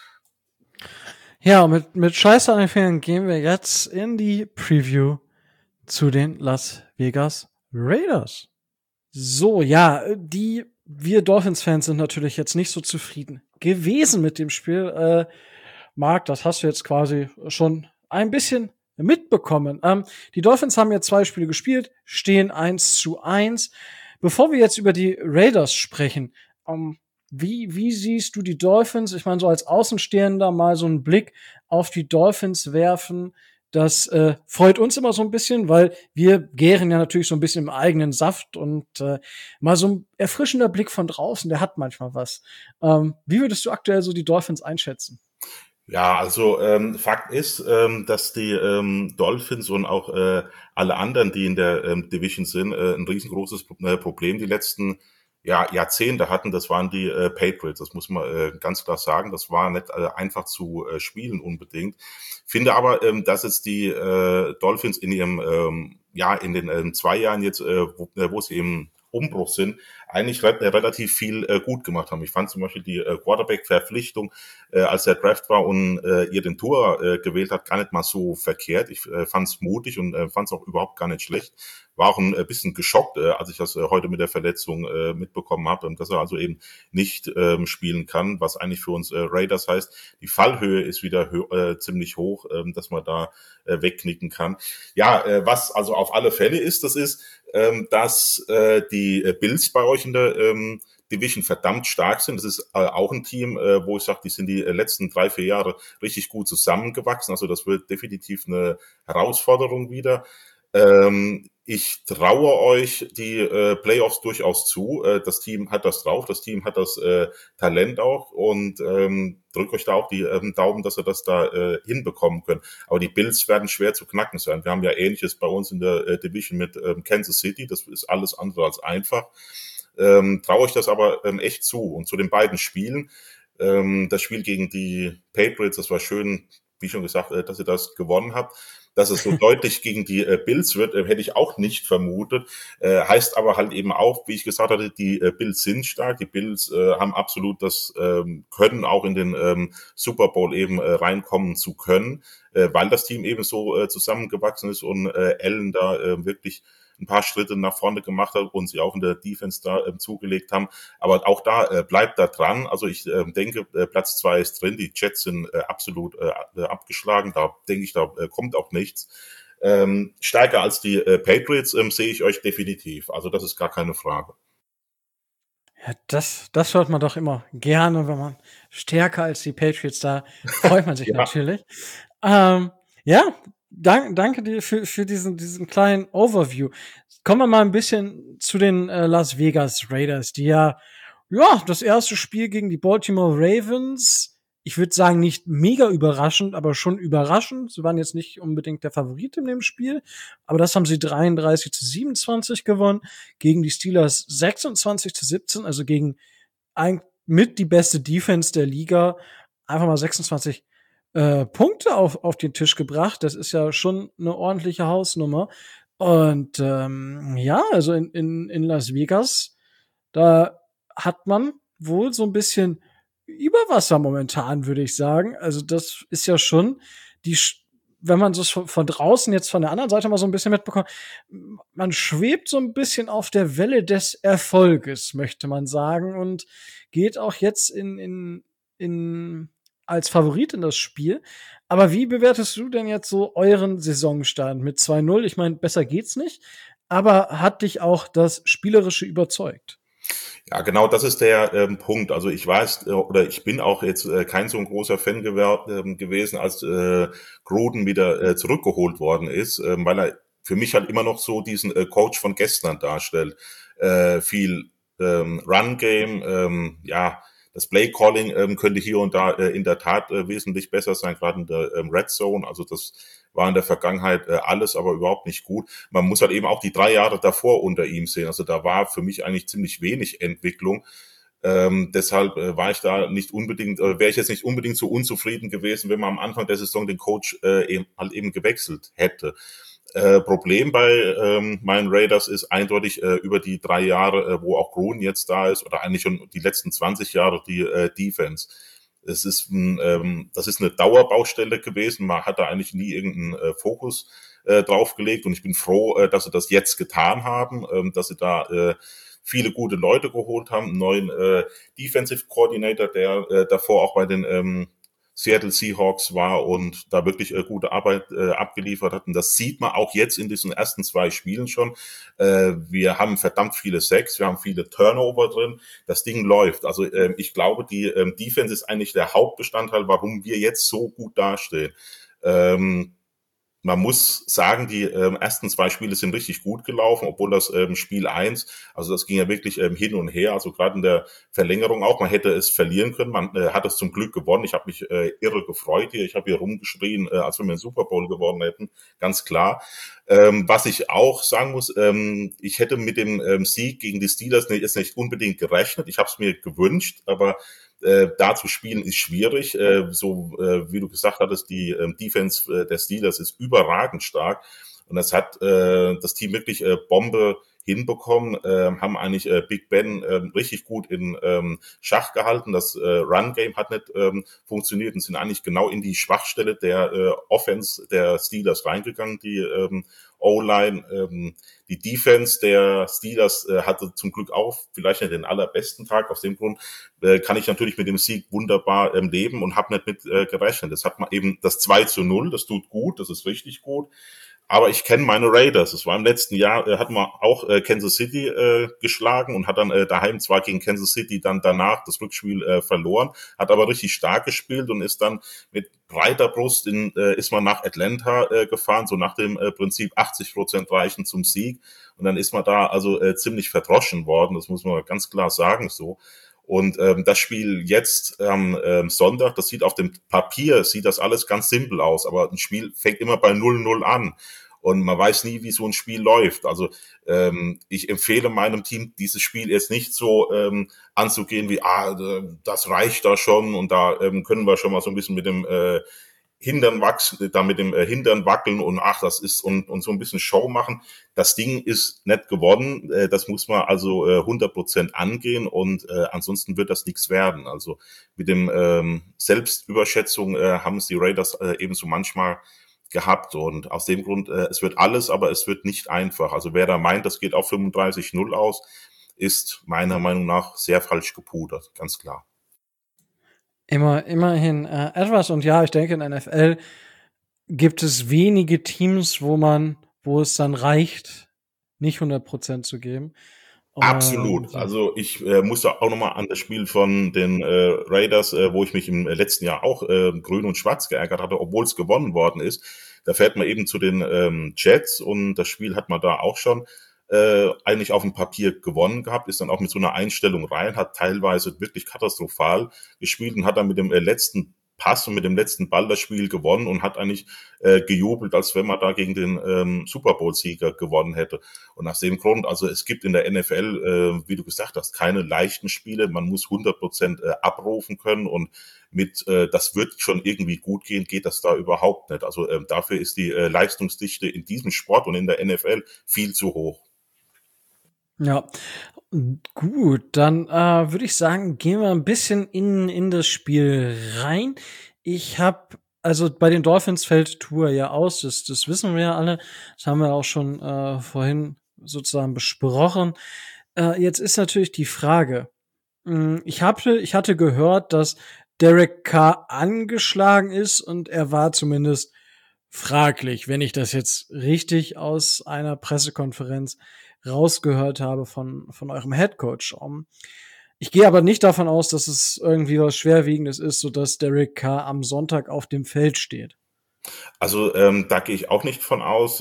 S2: Ja, mit Scheiße an den Fingern gehen wir jetzt in die Preview zu den Las Vegas Raiders. So, ja, wir Dolphins-Fans sind natürlich jetzt nicht so zufrieden gewesen mit dem Spiel. Marc, das hast du jetzt quasi schon ein bisschen mitbekommen. Die Dolphins haben jetzt 2 Spiele gespielt, stehen 1-1. Bevor wir jetzt über die Raiders sprechen, wie siehst du die Dolphins? Ich meine, so als Außenstehender mal so einen Blick auf die Dolphins werfen, das freut uns immer so ein bisschen, weil wir gären ja natürlich so ein bisschen im eigenen Saft und mal so ein erfrischender Blick von draußen, der hat manchmal was. Wie würdest du aktuell so die Dolphins einschätzen?
S4: Ja, also Fakt ist, dass die Dolphins und auch alle anderen, die in der Division sind, ein riesengroßes Problem die letzten Jahrzehnte hatten, das waren die Patriots. Das muss man ganz klar sagen. Das war nicht einfach zu spielen unbedingt. Finde aber, dass es die Dolphins in ihrem in den 2 Jahren jetzt, wo sie im Umbruch sind, eigentlich relativ viel gut gemacht haben. Ich fand zum Beispiel die Quarterback-Verpflichtung, als der Draft war und ihr den Tour gewählt hat, gar nicht mal so verkehrt. Ich fand es mutig und fand es auch überhaupt gar nicht schlecht. War auch ein bisschen geschockt, als ich das heute mit der Verletzung mitbekommen habe, dass er also eben nicht spielen kann, was eigentlich für uns Raiders heißt, die Fallhöhe ist wieder ziemlich hoch, dass man da wegknicken kann. Ja, was also auf alle Fälle ist, das ist, dass die Bills bei euch in der Division verdammt stark sind. Das ist auch ein Team, wo ich sage, die sind die letzten 3-4 Jahre richtig gut zusammengewachsen. Also das wird definitiv eine Herausforderung wieder. Ich traue euch die Playoffs durchaus zu. Das Team hat das drauf, das Team hat das Talent auch und drückt euch da auch die Daumen, dass ihr das da hinbekommen könnt. Aber die Bills werden schwer zu knacken sein. Wir haben ja Ähnliches bei uns in der Division mit Kansas City. Das ist alles andere als einfach. Traue ich das aber echt zu. Und zu den beiden Spielen, das Spiel gegen die Patriots, das war schön, wie schon gesagt, dass ihr das gewonnen habt. Dass es so deutlich gegen die Bills wird, hätte ich auch nicht vermutet. Heißt aber halt eben auch, wie ich gesagt hatte, die Bills sind stark. Die Bills haben absolut das Können, auch in den Super Bowl eben reinkommen zu können, weil das Team eben so zusammengewachsen ist und Allen da wirklich ein paar Schritte nach vorne gemacht hat und sie auch in der Defense da zugelegt haben. Aber auch da bleibt da dran. Also ich denke, Platz 2 ist drin. Die Jets sind absolut abgeschlagen. Da denke ich, da kommt auch nichts. Stärker als die Patriots sehe ich euch definitiv. Also das ist gar keine Frage.
S2: Ja, das hört man doch immer gerne, wenn man stärker als die Patriots, da freut man sich
S4: Ja.
S2: natürlich. Danke dir für diesen kleinen Overview. Kommen wir mal ein bisschen zu den Las Vegas Raiders, die ja das erste Spiel gegen die Baltimore Ravens, ich würde sagen, nicht mega überraschend, aber schon überraschend. Sie waren jetzt nicht unbedingt der Favorit in dem Spiel, aber das haben sie 33-27 gewonnen, gegen die Steelers 26-17, also gegen mit die beste Defense der Liga, einfach mal 26 Punkte auf den Tisch gebracht. Das ist ja schon eine ordentliche Hausnummer. Und also in Las Vegas, da hat man wohl so ein bisschen Überwasser momentan, würde ich sagen. Also das ist ja schon wenn man das von draußen jetzt von der anderen Seite mal so ein bisschen mitbekommt, man schwebt so ein bisschen auf der Welle des Erfolges, möchte man sagen, und geht auch jetzt als Favorit in das Spiel. Aber wie bewertest du denn jetzt so euren Saisonstand mit 2-0? Ich meine, besser geht's nicht. Aber hat dich auch das Spielerische überzeugt?
S4: Ja, genau, das ist der Punkt. Also ich weiß, oder ich bin auch jetzt kein so ein großer Fan gewesen, als Gruden wieder zurückgeholt worden ist, weil er für mich halt immer noch so diesen Coach von gestern darstellt. Viel Run-Game, das Play-Calling könnte hier und da in der Tat wesentlich besser sein, gerade in der Red Zone. Also das war in der Vergangenheit alles, aber überhaupt nicht gut. Man muss halt eben auch die 3 Jahre davor unter ihm sehen. Also da war für mich eigentlich ziemlich wenig Entwicklung. Deshalb war ich da nicht unbedingt, wäre ich jetzt nicht unbedingt so unzufrieden gewesen, wenn man am Anfang der Saison den Coach eben gewechselt hätte. Problem bei meinen Raiders ist eindeutig über die 3 Jahre, wo auch Gruden jetzt da ist, oder eigentlich schon die letzten 20 Jahre die Defense. Das ist eine Dauerbaustelle gewesen. Man hat da eigentlich nie irgendeinen Fokus draufgelegt und ich bin froh, dass sie das jetzt getan haben, dass sie da viele gute Leute geholt haben, einen neuen Defensive Coordinator, der davor auch bei den Seattle Seahawks war und da wirklich gute Arbeit abgeliefert hat. Und das sieht man auch jetzt in diesen ersten 2 Spielen schon. Wir haben verdammt viele Sacks, wir haben viele Turnover drin. Das Ding läuft. Also ich glaube, die Defense ist eigentlich der Hauptbestandteil, warum wir jetzt so gut dastehen. man muss sagen, die ersten 2 Spiele sind richtig gut gelaufen, obwohl das Spiel 1, also das ging ja wirklich hin und her, also gerade in der Verlängerung auch, man hätte es verlieren können, man hat es zum Glück gewonnen. Ich habe mich irre gefreut hier, ich habe hier rumgeschrien, als wenn wir einen Super Bowl gewonnen hätten, ganz klar. Was ich auch sagen muss, ich hätte mit dem Sieg gegen die Steelers jetzt nicht unbedingt gerechnet, ich habe es mir gewünscht, aber da zu spielen ist schwierig. Wie du gesagt hattest, die Defense der Steelers ist überragend stark. Und das hat das Team wirklich Bombe hinbekommen, haben eigentlich Big Ben richtig gut in Schach gehalten. Das Run-Game hat nicht funktioniert und sind eigentlich genau in die Schwachstelle der Offense der Steelers reingegangen, die O-Line. Die Defense der Steelers hatte zum Glück auch vielleicht nicht den allerbesten Tag. Aus dem Grund kann ich natürlich mit dem Sieg wunderbar leben und habe nicht mit gerechnet. Das hat man eben das 2-0, das tut gut, das ist richtig gut. Aber ich kenne meine Raiders. Es war im letzten Jahr, hat man auch Kansas City geschlagen und hat dann daheim zwar gegen Kansas City dann danach das Rückspiel verloren, hat aber richtig stark gespielt und ist dann mit breiter Brust ist man nach Atlanta gefahren, so nach dem Prinzip 80% reichen zum Sieg. Und dann ist man da also ziemlich verdroschen worden, das muss man ganz klar sagen so. Und das Spiel jetzt am Sonntag, das sieht auf dem Papier, sieht das alles ganz simpel aus, aber ein Spiel fängt immer bei 0-0 an und man weiß nie, wie so ein Spiel läuft. Also ich empfehle meinem Team, dieses Spiel jetzt nicht so anzugehen wie, das reicht da schon und da können wir schon mal so ein bisschen mit dem Hintern wackeln und das ist und so ein bisschen Show machen. Das Ding ist nicht gewonnen, das muss man also 100% angehen und ansonsten wird das nichts werden. Also mit dem Selbstüberschätzung haben es die Raiders ebenso manchmal gehabt und aus dem Grund, es wird alles, aber es wird nicht einfach. Also wer da meint, das geht auf 35-0 aus, ist meiner Meinung nach sehr falsch gepudert, ganz klar.
S2: Immerhin etwas. Und ja, ich denke, in der NFL gibt es wenige Teams, wo es dann reicht, nicht 100% zu geben.
S4: Absolut. Also ich musste auch nochmal an das Spiel von den Raiders, wo ich mich im letzten Jahr auch grün und schwarz geärgert hatte, obwohl es gewonnen worden ist. Da fährt man eben zu den Jets und das Spiel hat man da auch schon eigentlich auf dem Papier gewonnen gehabt, ist dann auch mit so einer Einstellung rein, hat teilweise wirklich katastrophal gespielt und hat dann mit dem letzten Pass und mit dem letzten Ball das Spiel gewonnen und hat eigentlich gejubelt, als wenn man da gegen den Super Bowl-Sieger gewonnen hätte. Und aus dem Grund, also es gibt in der NFL, wie du gesagt hast, keine leichten Spiele, man muss 100% abrufen können und mit das wird schon irgendwie gut gehen, geht das da überhaupt nicht. Also dafür ist die Leistungsdichte in diesem Sport und in der NFL viel zu hoch.
S2: Ja, gut, dann würde ich sagen, gehen wir ein bisschen in das Spiel rein. Also bei den Dolphins fällt Tua ja aus, das wissen wir ja alle. Das haben wir auch schon vorhin sozusagen besprochen. Jetzt ist natürlich die Frage, ich hatte gehört, dass Derek Carr angeschlagen ist und er war zumindest fraglich, wenn ich das jetzt richtig aus einer Pressekonferenz rausgehört habe von eurem Headcoach. Ich gehe aber nicht davon aus, dass es irgendwie was Schwerwiegendes ist, sodass Derek Carr am Sonntag auf dem Feld steht.
S4: Also da gehe ich auch nicht von aus.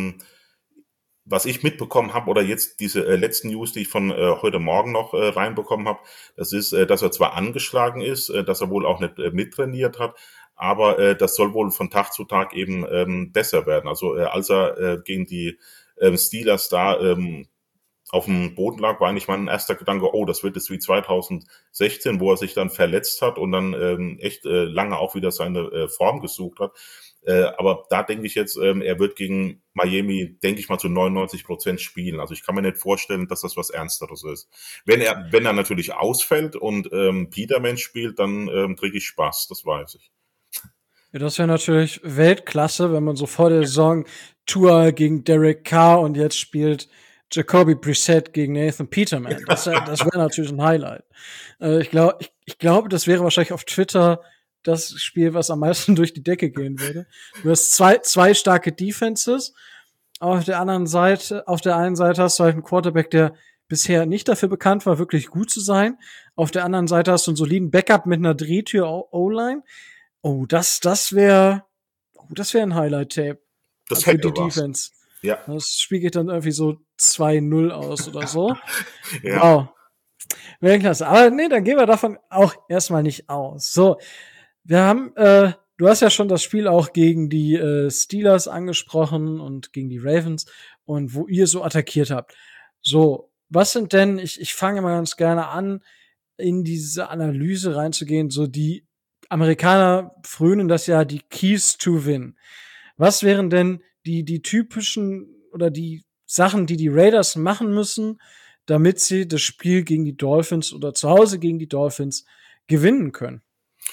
S4: Was ich mitbekommen habe, oder jetzt diese letzten News, die ich von heute Morgen noch reinbekommen habe, das ist, dass er zwar angeschlagen ist, dass er wohl auch nicht mittrainiert hat, aber das soll wohl von Tag zu Tag eben besser werden. Also als er gegen die Steelers da auf dem Boden lag, war eigentlich mein erster Gedanke, das wird jetzt wie 2016, wo er sich dann verletzt hat und dann echt lange auch wieder seine Form gesucht hat. Aber da denke ich jetzt, er wird gegen Miami, denke ich mal, zu 99% spielen. Also ich kann mir nicht vorstellen, dass das was Ernsteres ist. Wenn er natürlich ausfällt und Peterman spielt, dann kriege ich Spaß, das weiß ich.
S2: Ja, das wäre natürlich Weltklasse, wenn man so vor der Saison Tua gegen Derek Carr und jetzt spielt Jacoby Brissett gegen Nathan Peterman. Das wäre natürlich ein Highlight. Ich glaube, das wäre wahrscheinlich auf Twitter das Spiel, was am meisten durch die Decke gehen würde. Du hast zwei starke Defenses. Auf der einen Seite hast du halt einen Quarterback, der bisher nicht dafür bekannt war, wirklich gut zu sein. Auf der anderen Seite hast du einen soliden Backup mit einer Drehtür O-Line. Das wäre ein Highlight-Tape.
S4: Das
S2: für
S4: hätte
S2: die
S4: was.
S2: Defense.
S4: Ja,
S2: Das Spiel geht dann irgendwie so 2-0 aus oder so.
S4: ja.
S2: Wow. Weltklasse. Aber nee, dann gehen wir davon auch erstmal nicht aus. So, wir haben, du hast ja schon das Spiel auch gegen die Steelers angesprochen und gegen die Ravens und wo ihr so attackiert habt. So, was sind denn, ich fange mal ganz gerne an, in diese Analyse reinzugehen, so die Amerikaner frönen das ja die Keys to Win. Was wären denn die typischen oder die Sachen, die Raiders machen müssen, damit sie das Spiel gegen die Dolphins oder zu Hause gegen die Dolphins gewinnen können?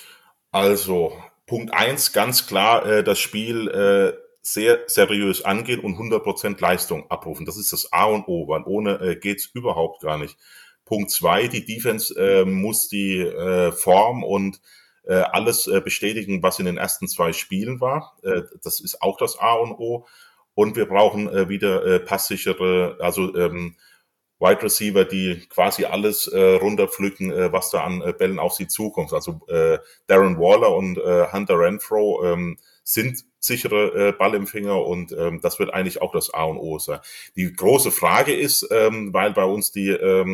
S4: Also, Punkt eins, ganz klar, das Spiel sehr seriös angehen und 100% Leistung abrufen. Das ist das A und O, weil ohne geht's überhaupt gar nicht. Punkt zwei, die Defense muss die Form und alles bestätigen, was in den ersten zwei Spielen war. Das ist auch das A und O. Und wir brauchen wieder passsichere, also Wide Receiver, die quasi alles runterpflücken, was da an Bällen auf sie zukommt. Also Darren Waller und Hunter Renfrow sind sichere Ballempfänger und das wird eigentlich auch das A und O sein. Die große Frage ist, weil bei uns die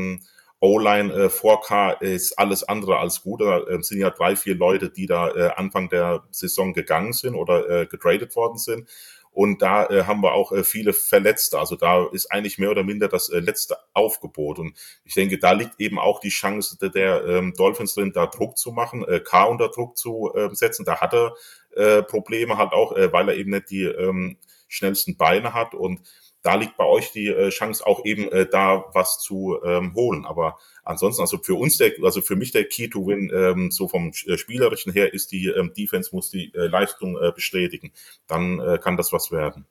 S4: O-Line 4K ist alles andere als gut. Da sind ja 3-4 Leute, die da Anfang der Saison gegangen sind oder getradet worden sind. Und da haben wir auch viele Verletzte. Also da ist eigentlich mehr oder minder das letzte Aufgebot. Und ich denke, da liegt eben auch die Chance der Dolphins drin, da Druck zu machen, K unter Druck zu setzen. Da hat er Probleme halt auch, weil er eben nicht die schnellsten Beine hat. Und da liegt bei euch die Chance auch eben da was zu holen. Aber ansonsten, also für uns also für mich der Key to Win, so vom Spielerischen her, ist die Defense muss die Leistung bestätigen. Dann kann das was werden.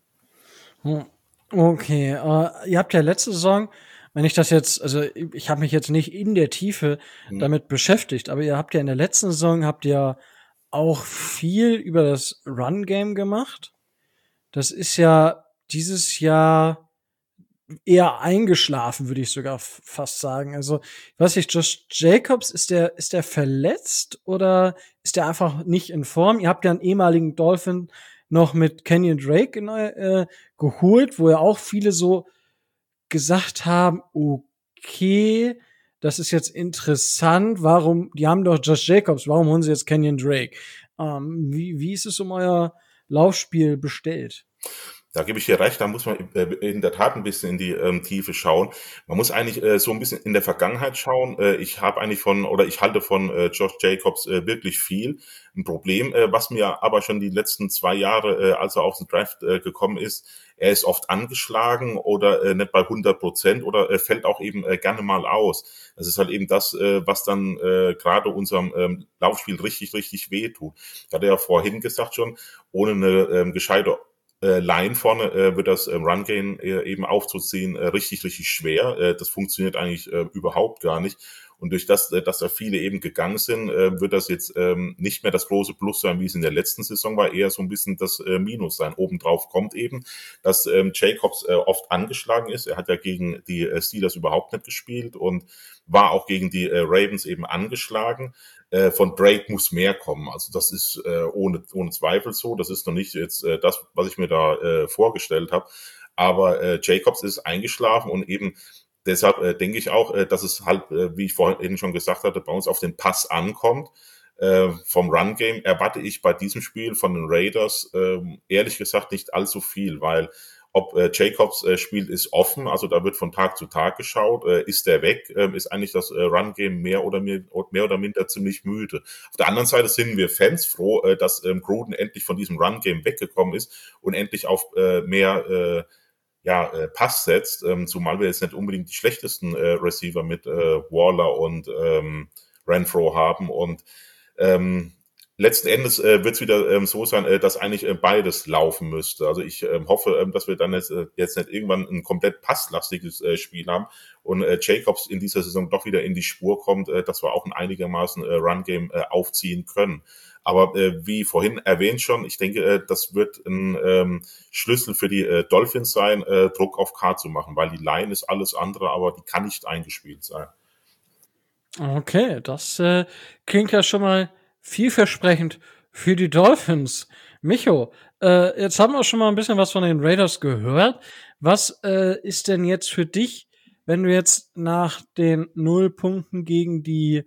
S2: Okay, ihr habt ja letzte Saison, wenn ich das jetzt, also ich habe mich jetzt nicht in der Tiefe damit beschäftigt, aber ihr habt ja in der letzten Saison habt ihr auch viel über das Run-Game gemacht. Das ist ja dieses Jahr eher eingeschlafen, würde ich sogar fast sagen. Also, ich weiß nicht, Josh Jacobs, ist der verletzt oder ist der einfach nicht in Form? Ihr habt ja einen ehemaligen Dolphin noch mit Kenyon Drake geholt, wo ja auch viele so gesagt haben, okay, das ist jetzt interessant, die haben doch Josh Jacobs, warum holen sie jetzt Kenyon Drake? Wie ist es um euer Laufspiel bestellt?
S4: Da gebe ich dir recht, da muss man in der Tat ein bisschen in die Tiefe schauen. Man muss eigentlich so ein bisschen in der Vergangenheit schauen. Ich halte von Josh Jacobs wirklich viel. Ein Problem, was mir aber schon die letzten 2 Jahre, als er auf den Draft gekommen ist, er ist oft angeschlagen oder nicht bei 100% oder fällt auch eben gerne mal aus. Das ist halt eben das, was dann gerade unserem Laufspiel richtig, richtig wehtut. Ich hatte ja vorhin gesagt schon, ohne eine gescheite Line vorne wird das Run-Game eben aufzuziehen richtig, richtig schwer. Das funktioniert eigentlich überhaupt gar nicht. Und durch das, dass da viele eben gegangen sind, wird das jetzt nicht mehr das große Plus sein, wie es in der letzten Saison war, eher so ein bisschen das Minus sein. Obendrauf kommt eben, dass Jacobs oft angeschlagen ist. Er hat ja gegen die Steelers überhaupt nicht gespielt und war auch gegen die Ravens eben angeschlagen. Von Drake muss mehr kommen. Also das ist ohne Zweifel so. Das ist noch nicht jetzt das, was ich mir da vorgestellt habe. Aber Jacobs ist eingeschlafen und eben deshalb denke ich auch, dass es halt, wie ich vorhin schon gesagt hatte, bei uns auf den Pass ankommt. Vom Run-Game erwarte ich bei diesem Spiel von den Raiders ehrlich gesagt nicht allzu viel, weil ob Jacobs spielt, ist offen, also da wird von Tag zu Tag geschaut. Ist der weg, ist eigentlich das Run-Game mehr oder minder ziemlich müde. Auf der anderen Seite sind wir Fans froh, dass Gruden endlich von diesem Run-Game weggekommen ist und endlich auf mehr Pass setzt, zumal wir jetzt nicht unbedingt die schlechtesten Receiver mit Waller und Renfrow haben. Und letzten Endes wird es wieder so sein, dass eigentlich beides laufen müsste. Also ich hoffe, dass wir dann jetzt nicht irgendwann ein komplett passlastiges Spiel haben und Jacobs in dieser Saison doch wieder in die Spur kommt, dass wir auch ein einigermaßen Run-Game aufziehen können. Aber wie vorhin erwähnt schon, ich denke, das wird ein Schlüssel für die Dolphins sein, Druck auf K zu machen, weil die Line ist alles andere, aber die kann nicht eingespielt sein.
S2: Okay, das klingt ja schon mal vielversprechend für die Dolphins. Micho, jetzt haben wir schon mal ein bisschen was von den Raiders gehört. Was ist denn jetzt für dich, wenn du jetzt nach den 0 Punkten gegen die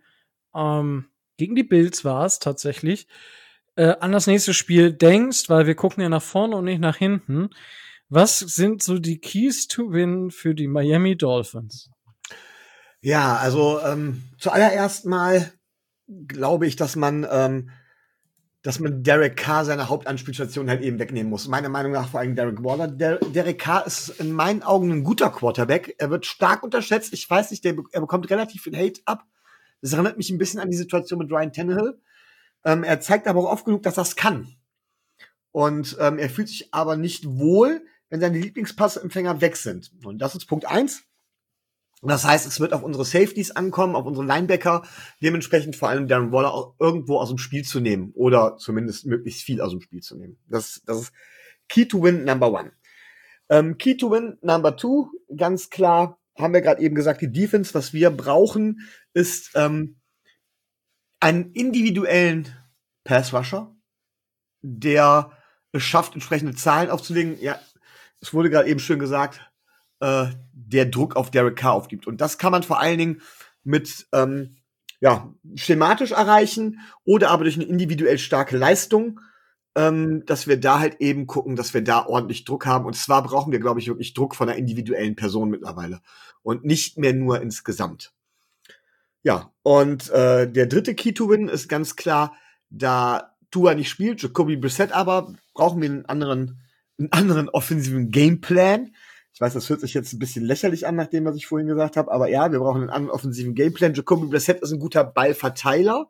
S2: Bills warst, tatsächlich, an das nächste Spiel denkst, weil wir gucken ja nach vorne und nicht nach hinten. Was sind so die Keys to Win für die Miami Dolphins?
S5: Ja, also zuallererst mal glaube ich, dass man Derek Carr seine Hauptanspielstation halt eben wegnehmen muss. Meiner Meinung nach vor allem Derek Waller. Derek Carr ist in meinen Augen ein guter Quarterback. Er wird stark unterschätzt. Ich weiß nicht, er bekommt relativ viel Hate ab. Das erinnert mich ein bisschen an die Situation mit Ryan Tannehill. Er zeigt aber auch oft genug, dass er es kann. Und er fühlt sich aber nicht wohl, wenn seine Lieblingspassempfänger weg sind. Und das ist Punkt 1. Das heißt, es wird auf unsere Safeties ankommen, auf unsere Linebacker, dementsprechend vor allem Darren Waller auch irgendwo aus dem Spiel zu nehmen oder zumindest möglichst viel aus dem Spiel zu nehmen. Das ist Key to Win Number 1. Key to Win Number 2, ganz klar, haben wir gerade eben gesagt, die Defense, was wir brauchen, ist einen individuellen Pass-Rusher, der es schafft, entsprechende Zahlen aufzulegen. Ja, es wurde gerade eben schön gesagt, der Druck auf Derek Carr aufgibt. Und das kann man vor allen Dingen mit schematisch erreichen oder aber durch eine individuell starke Leistung, dass wir da halt eben gucken, dass wir da ordentlich Druck haben. Und zwar brauchen wir, glaube ich, wirklich Druck von einer individuellen Person mittlerweile und nicht mehr nur insgesamt. Ja, und der dritte Key to Win ist ganz klar, da Tua nicht spielt, Jacoby Brissett aber, brauchen wir einen anderen offensiven Gameplan. Ich weiß, das hört sich jetzt ein bisschen lächerlich an, nach dem, was ich vorhin gesagt habe, aber ja, wir brauchen einen anderen offensiven Gameplan. Jacoby Brissett ist ein guter Ballverteiler.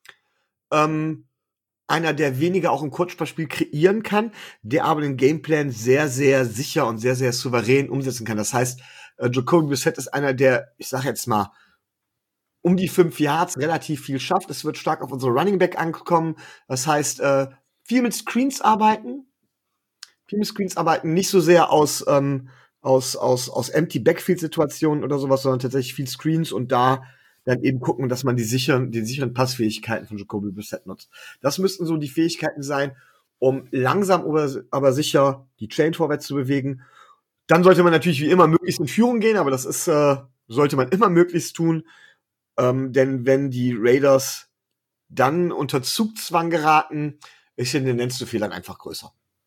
S5: Einer, der weniger auch im Kurzspielspiel kreieren kann, der aber den Gameplan sehr, sehr sicher und sehr, sehr souverän umsetzen kann. Das heißt, Jacoby Brissett ist einer, der, ich sag jetzt mal, um die 5 Yards relativ viel schafft. Es wird stark auf unsere Running Back ankommen. Das heißt, viel mit Screens arbeiten. Nicht so sehr aus Empty Backfield Situationen oder sowas, sondern tatsächlich viel Screens und da dann eben gucken, dass man die sicheren Passfähigkeiten von Jacoby Brissett nutzt. Das müssten so die Fähigkeiten sein, um langsam aber sicher die Chain vorwärts zu bewegen. Dann sollte man natürlich wie immer möglichst in Führung gehen, aber das ist sollte man immer möglichst tun, denn wenn die Raiders dann unter Zugzwang geraten, ist die Tendenz zu Fehlern einfach größer.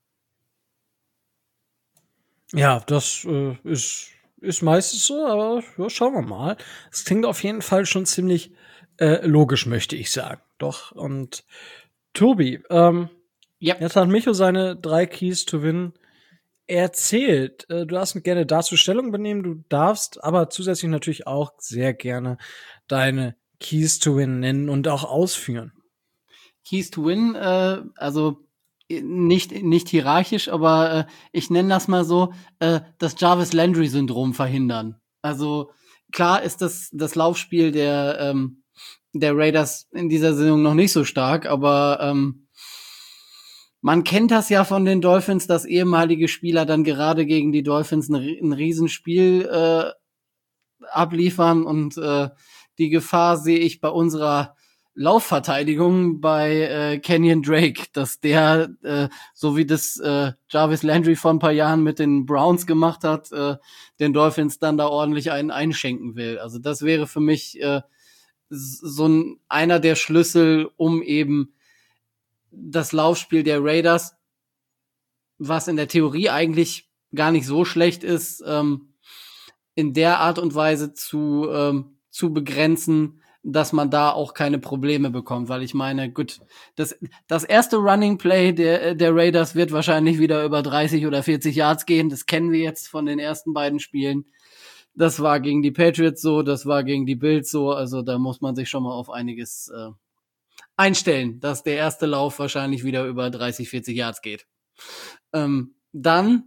S2: Ja, das ist meistens so, aber ja, schauen wir mal. Es klingt auf jeden Fall schon ziemlich logisch, möchte ich sagen. Doch, und Tobi, jetzt hat Micho seine 3 Keys to Win erzählt. Du darfst gerne dazu Stellung benehmen, du darfst aber zusätzlich natürlich auch sehr gerne deine Keys to Win nennen und auch ausführen.
S3: Keys to Win, also nicht hierarchisch, aber ich nenne das mal so, das Jarvis Landry-Syndrom verhindern. Also klar ist das Laufspiel der Raiders in dieser Saison noch nicht so stark, aber man kennt das ja von den Dolphins, dass ehemalige Spieler dann gerade gegen die Dolphins ein Riesenspiel abliefern und die Gefahr sehe ich bei unserer Laufverteidigung bei Kenyon Drake, dass der, so wie das Jarvis Landry vor ein paar Jahren mit den Browns gemacht hat, den Dolphins dann da ordentlich einen einschenken will. Also das wäre für mich so einer der Schlüssel, um eben das Laufspiel der Raiders, was in der Theorie eigentlich gar nicht so schlecht ist, in der Art und Weise zu begrenzen, dass man da auch keine Probleme bekommt, weil ich meine, gut, das erste Running Play der Raiders wird wahrscheinlich wieder über 30 oder 40 Yards gehen, das kennen wir jetzt von den ersten beiden Spielen. Das war gegen die Patriots so, das war gegen die Bills so, also da muss man sich schon mal auf einiges einstellen, dass der erste Lauf wahrscheinlich wieder über 30, 40 Yards geht. Dann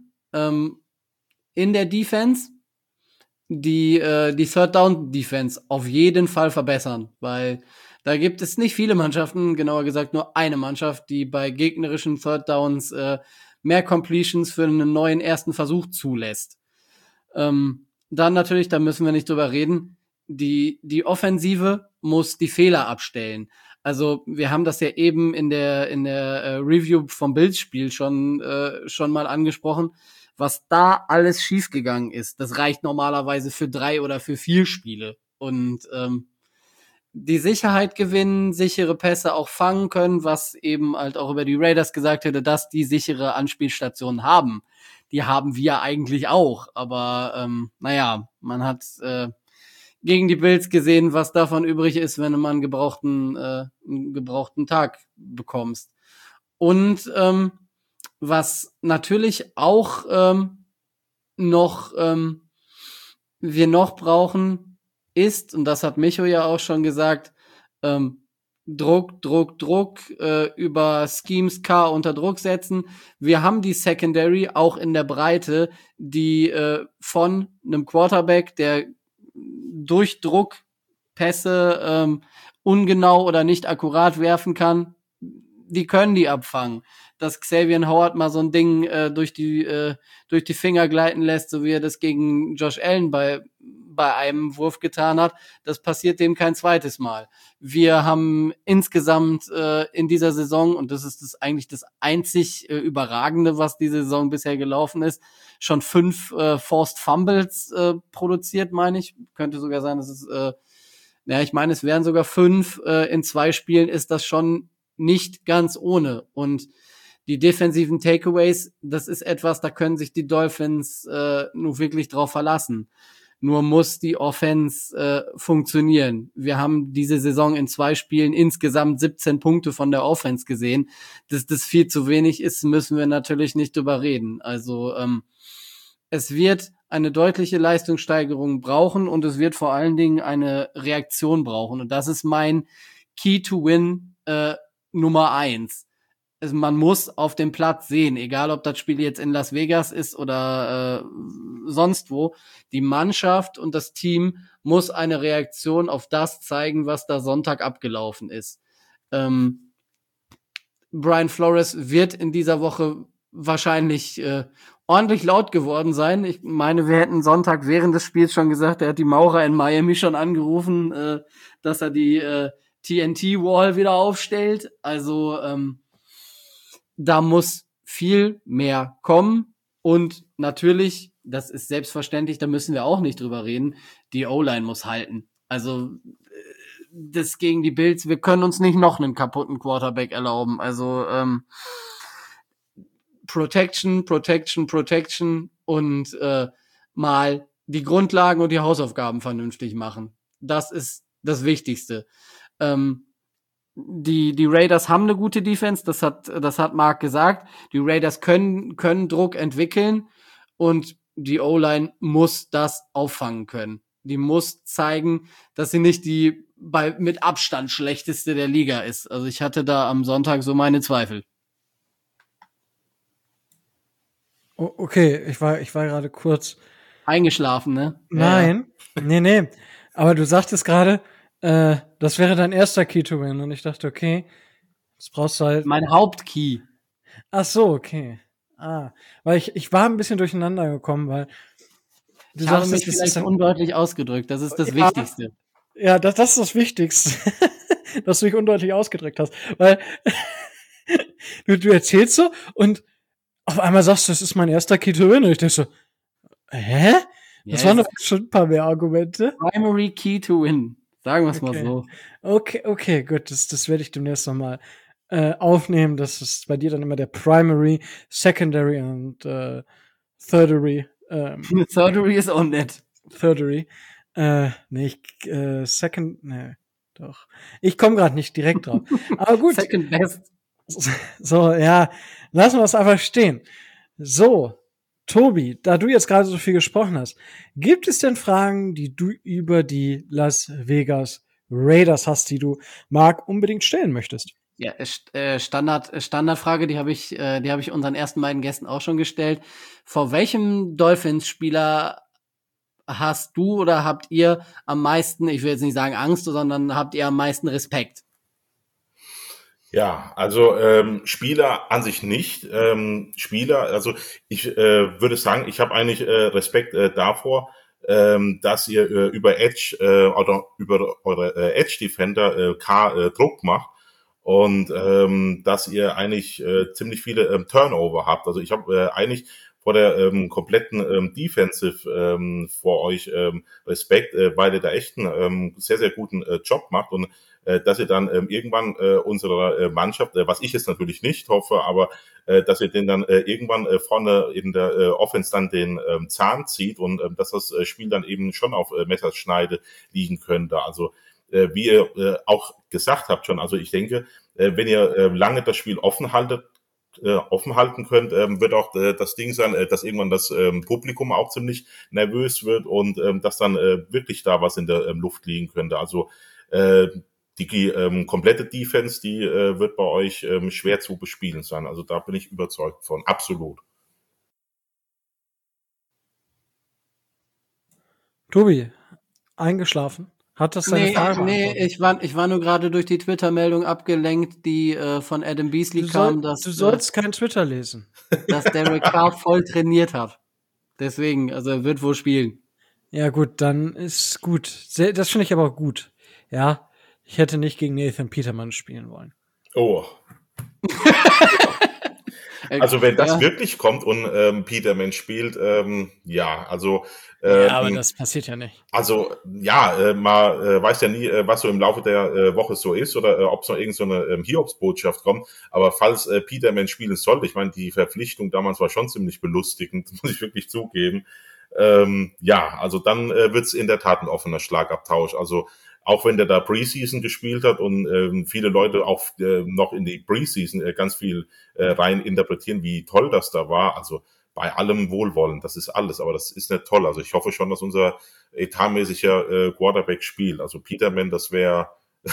S3: in der Defense die Third Down Defense auf jeden Fall verbessern, weil da gibt es nicht viele Mannschaften, genauer gesagt nur eine Mannschaft, die bei gegnerischen Third Downs mehr Completions für einen neuen ersten Versuch zulässt. Dann natürlich, da müssen wir nicht drüber reden, die Offensive muss die Fehler abstellen. Also wir haben das ja eben in der Review vom Bills-Spiel schon mal angesprochen, was da alles schiefgegangen ist. Das reicht normalerweise für 3 oder für 4 Spiele. Und die Sicherheit gewinnen, sichere Pässe auch fangen können, was eben halt auch über die Raiders gesagt hätte, dass die sichere Anspielstationen haben. Die haben wir eigentlich auch, aber naja, man hat gegen die Bills gesehen, was davon übrig ist, wenn du mal einen gebrauchten Tag bekommst. Und was natürlich auch wir noch brauchen, ist, und das hat Micho ja auch schon gesagt, Druck, über Schemes K unter Druck setzen. Wir haben die Secondary auch in der Breite, die von einem Quarterback, der durch Druck Pässe ungenau oder nicht akkurat werfen kann, die können die abfangen. Dass Xavier Howard mal so ein Ding durch die Finger gleiten lässt, so wie er das gegen Josh Allen bei einem Wurf getan hat, das passiert dem kein zweites Mal. Wir haben insgesamt in dieser Saison, und das ist eigentlich das einzig Überragende, was diese Saison bisher gelaufen ist, schon 5 Forced Fumbles produziert, meine ich. Könnte sogar sein, dass es ich meine, es wären sogar 5 in 2 Spielen, ist das schon nicht ganz ohne. Und die defensiven Takeaways, das ist etwas, da können sich die Dolphins nur wirklich drauf verlassen. Nur muss die Offense funktionieren. Wir haben diese Saison in 2 Spielen insgesamt 17 Punkte von der Offense gesehen. Dass das viel zu wenig ist, müssen wir natürlich nicht drüber reden. Also es wird eine deutliche Leistungssteigerung brauchen und es wird vor allen Dingen eine Reaktion brauchen. Und das ist mein Key to Win Nummer 1. Also man muss auf dem Platz sehen, egal ob das Spiel jetzt in Las Vegas ist oder sonst wo, die Mannschaft und das Team muss eine Reaktion auf das zeigen, was da Sonntag abgelaufen ist. Brian Flores wird in dieser Woche wahrscheinlich ordentlich laut geworden sein. Ich meine, wir hätten Sonntag während des Spiels schon gesagt, er hat die Maurer in Miami schon angerufen, dass er die TNT-Wall wieder aufstellt. Also da muss viel mehr kommen und natürlich, das ist selbstverständlich, da müssen wir auch nicht drüber reden, die O-Line muss halten. Also das gegen die Bills, wir können uns nicht noch einen kaputten Quarterback erlauben. Also Protection und mal die Grundlagen und die Hausaufgaben vernünftig machen. Das ist das Wichtigste. Die Raiders haben eine gute Defense, das hat Mark gesagt. Die Raiders können Druck entwickeln und die O-Line muss das auffangen können. Die muss zeigen, dass sie nicht die mit Abstand schlechteste der Liga ist. Also ich hatte da am Sonntag so meine Zweifel.
S2: Okay, ich war gerade kurz
S3: Eingeschlafen, ne?
S2: Nein, nee. Aber du sagtest gerade, das wäre dein erster Key to Win. Und ich dachte, okay, das brauchst du halt.
S3: Mein Hauptkey.
S2: Ach so, okay. Weil ich war ein bisschen durcheinander gekommen, weil
S3: du sagst, mich vielleicht undeutlich ausgedrückt. Das ist das Wichtigste.
S2: Ja, das ist das Wichtigste, dass du dich undeutlich ausgedrückt hast. Weil du erzählst so und auf einmal sagst du, das ist mein erster Key to Win. Und ich dachte so, hä? Das waren doch schon ein paar mehr Argumente.
S3: Primary Key to Win. Sagen wir es mal so.
S2: Okay, gut. Das werde ich demnächst nochmal aufnehmen. Das ist bei dir dann immer der Primary, Secondary und Thirdery.
S3: Thirdery ist auch nett.
S2: Thirdery. Doch. Ich komme gerade nicht direkt drauf. Aber gut.
S3: Second best.
S2: So, ja. Lassen wir es einfach stehen. So. Tobi, da du jetzt gerade so viel gesprochen hast, gibt es denn Fragen, die du über die Las Vegas Raiders hast, die du Marc unbedingt stellen möchtest?
S3: Ja, Standardfrage, die habe ich unseren ersten beiden Gästen auch schon gestellt. Vor welchem Dolphins-Spieler hast du oder habt ihr am meisten, ich will jetzt nicht sagen Angst, sondern habt ihr am meisten Respekt?
S4: Ja, also Spieler an sich nicht. Also ich würde sagen, ich habe eigentlich Respekt davor, dass ihr über Edge oder über eure Edge Defender Druck macht und dass ihr eigentlich ziemlich viele Turnover habt. Also ich habe eigentlich vor der kompletten Defensive vor euch Respekt, weil ihr da echt einen sehr, sehr guten Job macht und dass ihr dann irgendwann unserer Mannschaft, was ich jetzt natürlich nicht hoffe, aber dass ihr den dann irgendwann vorne in der Offense dann den Zahn zieht und dass das Spiel dann eben schon auf Messerschneide liegen könnte. Also wie ihr auch gesagt habt schon, also ich denke, wenn ihr lange das Spiel offen halten könnt, wird auch das Ding sein, dass irgendwann das Publikum auch ziemlich nervös wird und dass dann wirklich da was in der Luft liegen könnte. Also die komplette Defense, die wird bei euch schwer zu bespielen sein. Also da bin ich überzeugt von, absolut.
S2: Tobi, eingeschlafen? Hat das deine Frage beantwortet?
S3: Ich war nur gerade durch die Twitter-Meldung abgelenkt, die von Adam Beasley kam,
S2: Du sollst kein Twitter lesen.
S3: dass Derek Carr voll trainiert hat. Deswegen, also er wird wohl spielen.
S2: Ja gut, dann ist gut. Das finde ich aber auch gut. Ja, ich hätte nicht gegen Nathan Peterman spielen wollen.
S4: Oh. Also wenn das wirklich kommt und Peterman spielt, ja, also
S2: ja, aber das passiert ja nicht.
S4: Also ja, man weiß ja nie, was so im Laufe der Woche so ist oder ob es noch irgend so eine Hiobsbotschaft kommt. Aber falls Peterman spielen sollte, ich meine, die Verpflichtung damals war schon ziemlich belustigend, muss ich wirklich zugeben. Ja, also dann wird's in der Tat ein offener Schlagabtausch. Also auch wenn der da Preseason gespielt hat und viele Leute auch noch in die Preseason ganz viel rein interpretieren, wie toll das da war. Also bei allem Wohlwollen, das ist alles, aber das ist nicht toll. Also ich hoffe schon, dass unser etatmäßiger Quarterback spielt. Also Peterman, das wäre,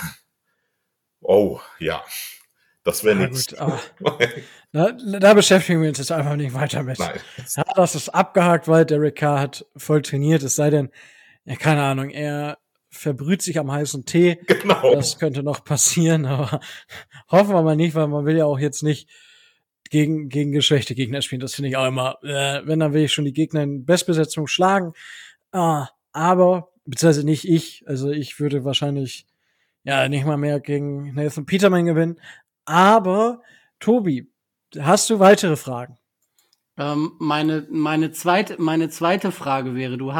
S4: oh ja, das wäre
S2: Ja,
S4: nichts.
S2: gut, aber da beschäftigen wir uns jetzt einfach nicht weiter mit.
S4: Nein.
S2: Ja, das ist abgehakt, weil Derek Carr hat voll trainiert, es sei denn, ja, keine Ahnung, er verbrüht sich am heißen Tee.
S4: Genau.
S2: Das könnte noch passieren, aber hoffen wir mal nicht, weil man will ja auch jetzt nicht gegen geschwächte Gegner spielen. Das finde ich auch immer, wenn, dann will ich schon die Gegner in Bestbesetzung schlagen. Aber, beziehungsweise nicht ich, also ich würde wahrscheinlich ja nicht mal mehr gegen Nathan Peterman gewinnen. Aber, Tobi, hast du weitere Fragen?
S3: Meine zweite Frage wäre, du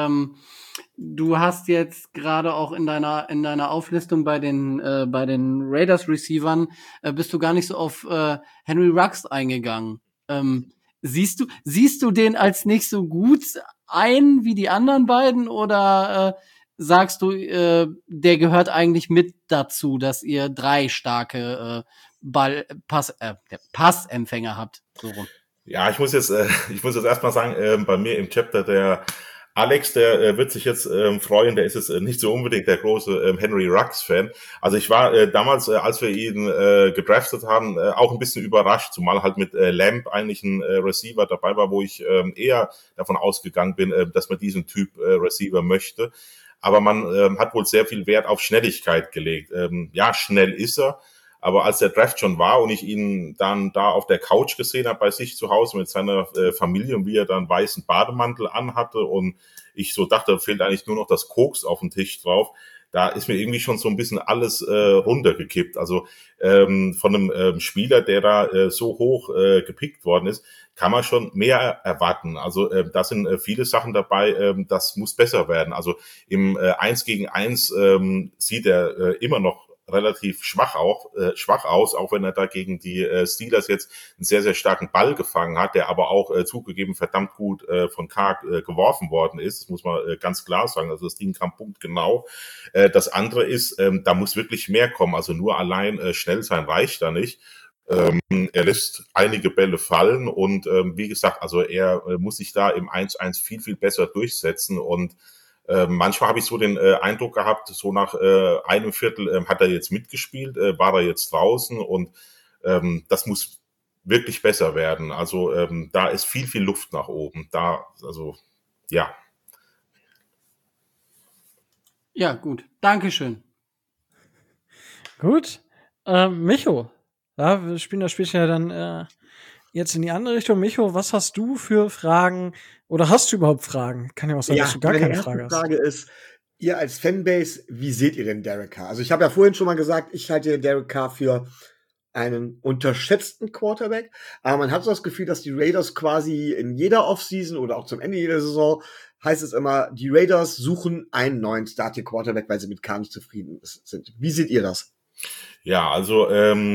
S3: hast jetzt gerade auch in deiner Auflistung bei den Raiders Receivern bist du gar nicht so auf Henry Ruggs eingegangen. Siehst du den als nicht so gut ein wie die anderen beiden oder sagst du, der gehört eigentlich mit dazu, dass ihr 3 starke Passempfänger habt? So rum.
S4: Ja, ich muss jetzt erstmal sagen, bei mir im Chapter der Alex, der wird sich jetzt freuen, der ist jetzt nicht so unbedingt der große Henry Ruggs-Fan. Also ich war damals, als wir ihn gedraftet haben, auch ein bisschen überrascht, zumal halt mit Lamb eigentlich ein Receiver dabei war, wo ich eher davon ausgegangen bin, dass man diesen Typ Receiver möchte. Aber man hat wohl sehr viel Wert auf Schnelligkeit gelegt. Ja, schnell ist er. Aber als der Draft schon war und ich ihn dann da auf der Couch gesehen habe bei sich zu Hause mit seiner Familie und wie er dann weißen Bademantel anhatte und ich so dachte, da fehlt eigentlich nur noch das Koks auf dem Tisch drauf, da ist mir irgendwie schon so ein bisschen alles runtergekippt. Also von einem Spieler, der da so hoch gepickt worden ist, kann man schon mehr erwarten. Also da sind viele Sachen dabei, das muss besser werden. Also im 1 gegen 1 sieht er immer noch relativ schwach aus, auch wenn er da gegen die Steelers jetzt einen sehr, sehr starken Ball gefangen hat, der aber auch zugegeben verdammt gut von Carr geworfen worden ist. Das muss man ganz klar sagen. Also das Ding kam punktgenau. Das andere ist, da muss wirklich mehr kommen. Also nur allein schnell sein reicht da nicht. Er lässt einige Bälle fallen und wie gesagt, also er muss sich da im 1-1 viel, viel besser durchsetzen und manchmal habe ich so den Eindruck gehabt, so nach einem Viertel hat er jetzt mitgespielt, war er jetzt draußen und das muss wirklich besser werden. Also da ist viel, viel Luft nach oben. Da, also ja.
S3: Ja, gut. Dankeschön.
S2: Gut. Micho, ja, wir spielen das Spiel ja dann Jetzt in die andere Richtung. Micho, was hast du für Fragen? Oder hast du überhaupt Fragen? Kann ja auch sein, dass du gar
S5: meine
S2: keine
S5: erste
S2: Frage hast.
S5: Frage ist, ihr als Fanbase, wie seht ihr denn Derek Carr? Also ich habe ja vorhin schon mal gesagt, ich halte Derek Carr für einen unterschätzten Quarterback, aber man hat so das Gefühl, dass die Raiders quasi in jeder Offseason oder auch zum Ende jeder Saison heißt es immer, die Raiders suchen einen neuen Starting Quarterback, weil sie mit Carr nicht zufrieden sind. Wie seht ihr das?
S4: Ja, also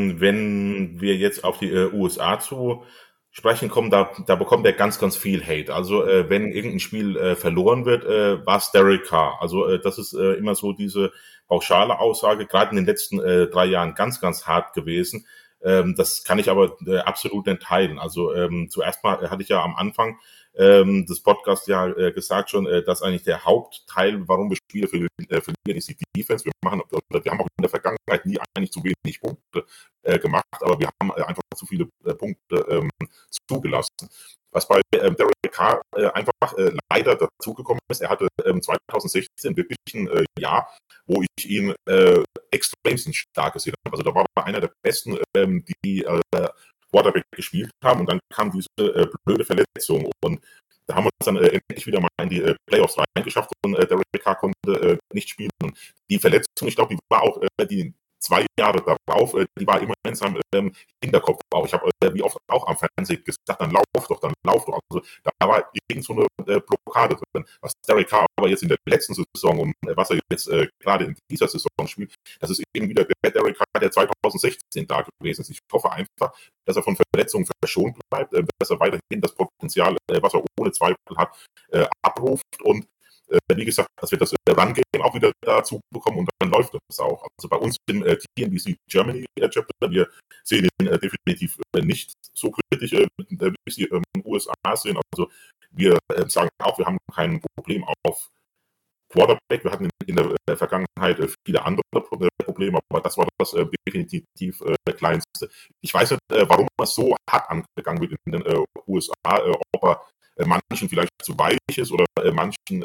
S4: wenn wir jetzt auf die USA zu sprechen kommen, da bekommt er ganz, ganz viel Hate. Also wenn irgendein Spiel verloren wird, war es Derek Carr. Also das ist immer so diese pauschale Aussage, gerade in den letzten 3 Jahren ganz, ganz hart gewesen. Das kann ich aber absolut nicht teilen. Also zuerst mal hatte ich ja am Anfang des Podcasts ja gesagt schon, dass eigentlich der Hauptteil, warum wir Spiele verlieren, ist die Defense. Wir haben auch in der Vergangenheit nie eigentlich zu wenig Punkte gemacht, aber wir haben einfach zu viele Punkte zugelassen. Was bei Derek Carr einfach leider dazugekommen ist, er hatte 2016 wirklich ein Jahr, wo ich ihn extrem stark gesehen habe. Also da war er einer der besten, die Quarterback gespielt haben, und dann kam diese blöde Verletzung, und da haben wir uns dann endlich wieder mal in die Playoffs reingeschafft, und Derek Carr konnte nicht spielen. Und die Verletzung, ich glaube, die war auch die 2 Jahre darauf, die war immer in seinem Hinterkopf auch. Ich habe wie oft auch am Fernsehen gesagt, dann lauf doch. Also da war irgend so eine Blockade drin. Was Derek Carr aber jetzt in der letzten Saison und was er jetzt gerade in dieser Saison spielt, das ist eben wieder der Derek Carr, der 2016 da gewesen ist. Ich hoffe einfach, dass er von Verletzungen verschont bleibt, dass er weiterhin das Potenzial, was er ohne Zweifel hat, abruft, und wie gesagt, dass wir das Run-Game auch wieder dazu bekommen, und dann läuft das auch. Also bei uns im TNBC Germany Chapter, wir sehen ihn definitiv nicht so kritisch, wie sie in den USA sehen. Also wir sagen auch, wir haben kein Problem auf Quarterback. Wir hatten in der Vergangenheit viele andere Probleme, aber das war das definitiv kleinste. Ich weiß nicht, warum das so hart angegangen wird in den USA, ob er manchen vielleicht zu weich ist oder manchen,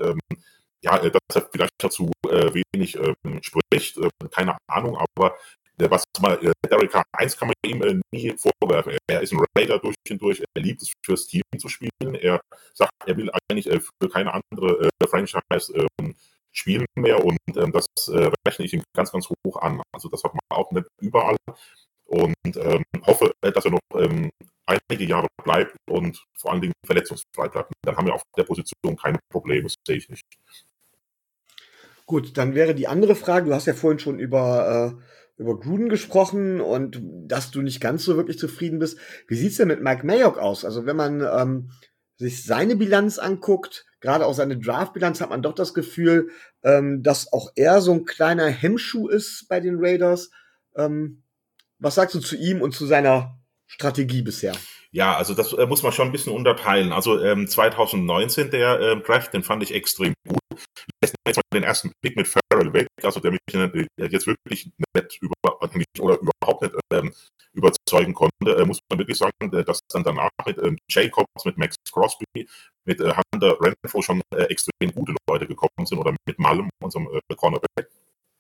S4: dass er vielleicht dazu wenig spricht, keine Ahnung, aber was mal Derek Carr 1 kann man ihm nie vorwerfen. Er ist ein Raider durch und durch, er liebt es, fürs Team zu spielen, er sagt, er will eigentlich für keine andere Franchise spielen mehr, und das rechne ich ihm ganz, ganz hoch an. Also das hat man auch nicht überall, und hoffe, dass er noch einige Jahre bleibt und vor allen Dingen verletzungsfrei bleibt. Dann haben wir auf der Position keine Probleme, das sehe ich nicht.
S5: Gut, dann wäre die andere Frage, du hast ja vorhin schon über Gruden gesprochen und dass du nicht ganz so wirklich zufrieden bist. Wie sieht's denn mit Mike Mayock aus? Also wenn man sich seine Bilanz anguckt, gerade auch seine Draft-Bilanz, hat man doch das Gefühl, dass auch er so ein kleiner Hemmschuh ist bei den Raiders. Was sagst du zu ihm und zu seiner Strategie bisher?
S4: Ja, also das muss man schon ein bisschen unterteilen. Also 2019, der Draft, den fand ich extrem gut. Lässt jetzt mal den ersten Pick mit Farrell weg, also der mich jetzt wirklich nicht überhaupt nicht überzeugen konnte, muss man wirklich sagen, dass dann danach mit Jacobs, mit Max Crosby, mit Hunter Renfrow schon extrem gute Leute gekommen sind, oder mit Malum, unserem Cornerback.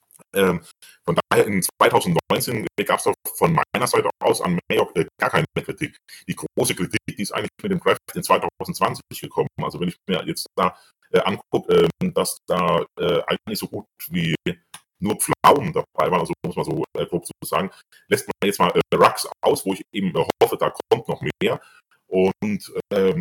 S4: Von daher in 2019 gab es auch von meiner Seite aus an Mayock gar keine Kritik. Die große Kritik, die ist eigentlich mit dem Draft in 2020 gekommen. Also wenn ich mir jetzt da angucke, dass da eigentlich so gut wie nur Pflaumen dabei waren, also muss man so grob so sagen, lässt man jetzt mal Rux aus, wo ich eben hoffe, da kommt noch mehr. Und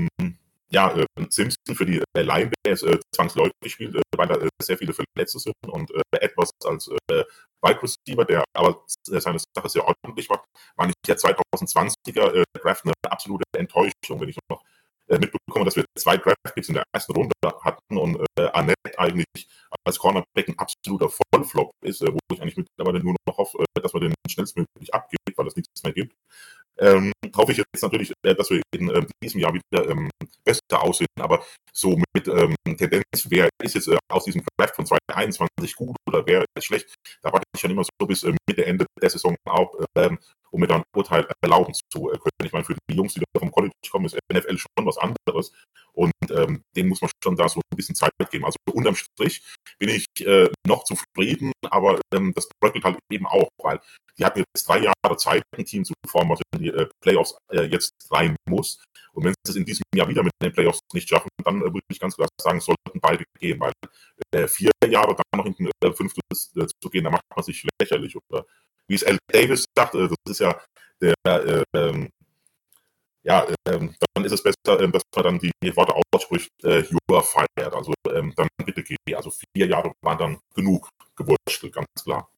S4: Simpson für die Line, der ist zwangsläufig gespielt, weil da sehr viele Verletzte sind, und Edwards als Wide Receiver, der aber seine Sache sehr ordentlich macht, war nicht der 2020er Draft eine absolute Enttäuschung, wenn ich noch mitbekomme, dass wir 2 Draftpicks in der ersten Runde hatten, und Annette eigentlich als Cornerback ein absoluter Vollflop ist, wo ich eigentlich mittlerweile nur noch hoffe, dass man den schnellstmöglich abgibt, weil es nichts mehr gibt. Hoffe ich jetzt natürlich, dass wir in diesem Jahr wieder besser aussehen, aber so mit Tendenz, wer ist jetzt aus diesem Draft von 2021 gut oder wer ist schlecht, da warte ich schon immer so bis Mitte, Ende der Saison auf, um mir dann ein Urteil erlauben zu können. Ich meine, für die Jungs, die da vom College kommen, ist NFL schon was anderes, und denen muss man schon da so ein bisschen Zeit geben. Also unterm Strich bin ich noch zufrieden, aber das bröckelt halt eben auch, weil die hatten jetzt 3 Jahre Zeit, ein Team zu formen, was die Playoffs jetzt rein muss. Und wenn sie es in diesem Jahr wieder mit den Playoffs nicht schaffen, dann würde ich ganz klar sagen, sollten beide gehen, weil 4 Jahre dann noch in den Fünftes zu gehen, da macht man sich lächerlich. Oder wie es Al Davis sagt, das ist ja der dann ist es besser, dass man dann die Worte ausspricht, you are fired. Also dann bitte geh. Also 4 Jahre waren dann genug gewurschtelt, ganz klar.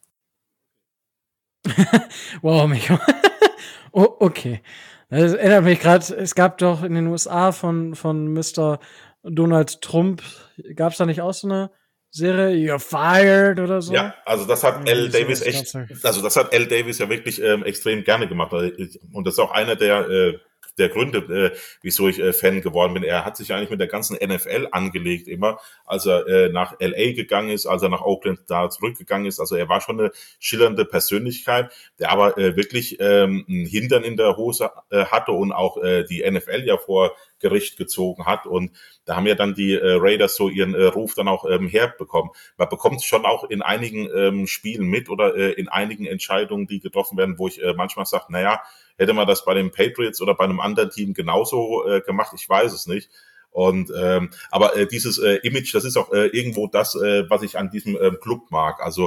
S2: Wow, Micho. Oh, okay. Das erinnert mich gerade, es gab doch in den USA von Mr. Donald Trump, gab es da nicht auch so eine Serie, You're Fired oder so?
S4: Ja, also das hat Al Davis
S2: sowas
S4: echt, also das hat Al Davis ja wirklich extrem gerne gemacht. Und das ist auch einer der Gründe, wieso ich Fan geworden bin. Er hat sich eigentlich mit der ganzen NFL angelegt immer, als er nach LA gegangen ist, als er nach Oakland da zurückgegangen ist. Also er war schon eine schillernde Persönlichkeit, der aber wirklich ein Hintern in der Hose hatte und auch die NFL ja vor Gericht gezogen hat. Und da haben ja dann die Raiders so ihren Ruf dann auch herbekommen. Man bekommt es schon auch in einigen Spielen mit oder in einigen Entscheidungen, die getroffen werden, wo ich manchmal sage, naja, hätte man das bei den Patriots oder bei einem anderen Team genauso gemacht? Ich weiß es nicht. Und aber dieses Image, das ist auch irgendwo das, was ich an diesem Club mag. Also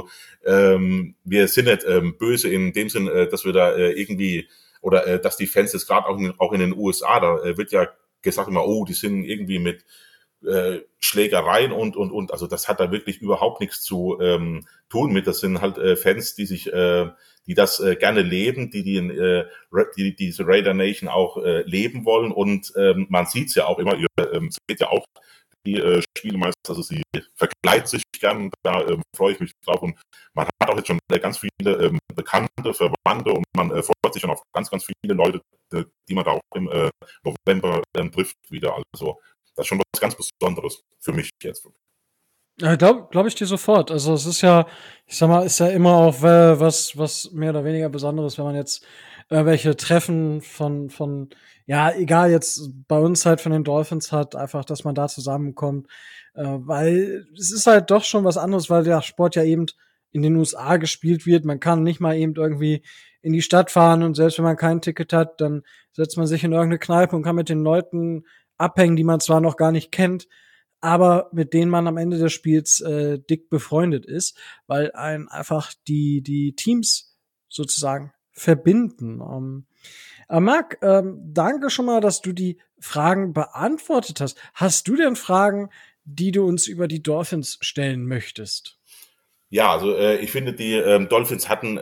S4: wir sind nicht böse in dem Sinn, dass wir da irgendwie oder dass die Fans jetzt gerade auch in den USA, da wird ja gesagt immer, oh, die sind irgendwie mit Schlägereien und also das hat da wirklich überhaupt nichts zu tun mit. Das sind halt Fans, die das gerne leben, die diese Raider Nation auch leben wollen und man sieht's ja auch immer, ihr seht ja auch die Spiele meistens, also sie verkleidet sich gern, da freue ich mich drauf und man hat auch jetzt schon ganz viele Bekannte, Verwandte und man freut sich schon auf ganz, ganz viele Leute, die man da auch im November trifft wieder, also das ist schon was ganz Besonderes für mich jetzt.
S2: Ja, glaub ich dir sofort. Also es ist ja, ich sag mal, ist ja immer auch was mehr oder weniger Besonderes, wenn man jetzt welche Treffen von, ja, egal jetzt bei uns halt von den Dolphins hat, einfach, dass man da zusammenkommt. Weil es ist halt doch schon was anderes, weil der Sport ja eben in den USA gespielt wird. Man kann nicht mal eben irgendwie in die Stadt fahren und selbst wenn man kein Ticket hat, dann setzt man sich in irgendeine Kneipe und kann mit den Leuten abhängen, die man zwar noch gar nicht kennt, aber mit denen man am Ende des Spiels dick befreundet ist, weil einen einfach die Teams sozusagen verbinden. Marc, danke schon mal, dass du die Fragen beantwortet hast. Hast du denn Fragen, die du uns über die Dolphins stellen möchtest?
S4: Ja, also ich finde, die Dolphins hatten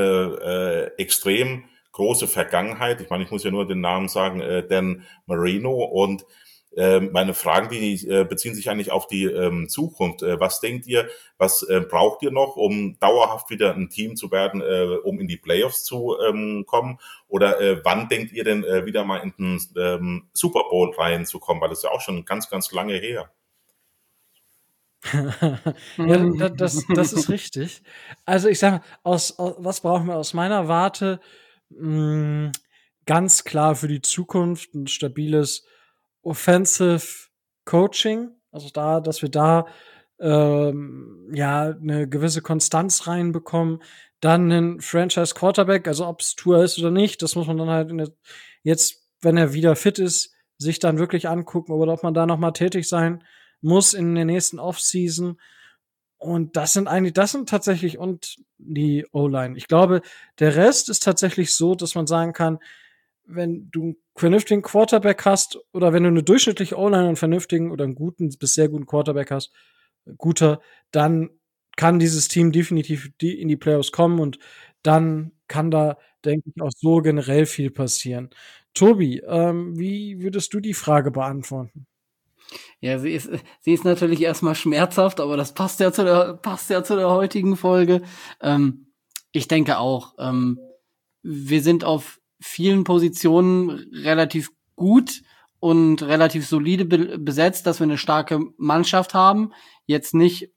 S4: eine extrem große Vergangenheit. Ich meine, ich muss ja nur den Namen sagen, Dan Marino. Und meine Fragen, die beziehen sich eigentlich auf die Zukunft. Was denkt ihr, was braucht ihr noch, um dauerhaft wieder ein Team zu werden, um in die Playoffs zu kommen? Oder wann denkt ihr denn wieder mal in den Super Bowl reinzukommen? Weil das ist ja auch schon ganz, ganz lange her.
S2: Ja, das ist richtig. Also ich sage, was brauchen wir aus meiner Warte? Ganz klar für die Zukunft ein stabiles Offensive Coaching, also dass wir da eine gewisse Konstanz reinbekommen. Dann einen Franchise Quarterback, also ob es Tour ist oder nicht, das muss man dann halt jetzt, wenn er wieder fit ist, sich dann wirklich angucken oder ob man da noch mal tätig sein muss in der nächsten Offseason. Und das sind tatsächlich und die O-Line. Ich glaube, der Rest ist tatsächlich so, dass man sagen kann, wenn du einen vernünftigen Quarterback hast oder wenn du eine durchschnittliche O-Line und einen vernünftigen oder einen guten bis sehr guten Quarterback hast, dann kann dieses Team definitiv in die Playoffs kommen und dann kann da, denke ich, auch so generell viel passieren. Tobi, wie würdest du die Frage beantworten?
S3: Ja, sie ist natürlich erstmal schmerzhaft, aber das passt ja zu der heutigen Folge. Ich denke auch, wir sind auf vielen Positionen relativ gut und relativ solide besetzt, dass wir eine starke Mannschaft haben. Jetzt nicht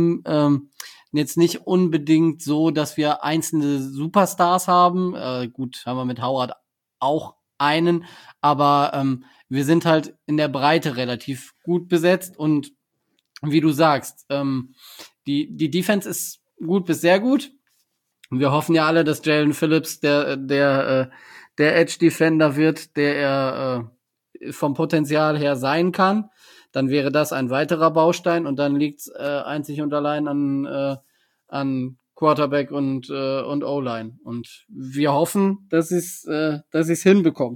S3: unbedingt so, dass wir einzelne Superstars haben. Gut, haben wir mit Howard auch einen, aber wir sind halt in der Breite relativ gut besetzt und wie du sagst, die Defense ist gut bis sehr gut. Wir hoffen ja alle, dass Jalen Phillips der der Edge-Defender wird, der er vom Potenzial her sein kann, dann wäre das ein weiterer Baustein und dann liegt's einzig und allein an Quarterback und O-Line. Und wir hoffen, dass sie es hinbekommen.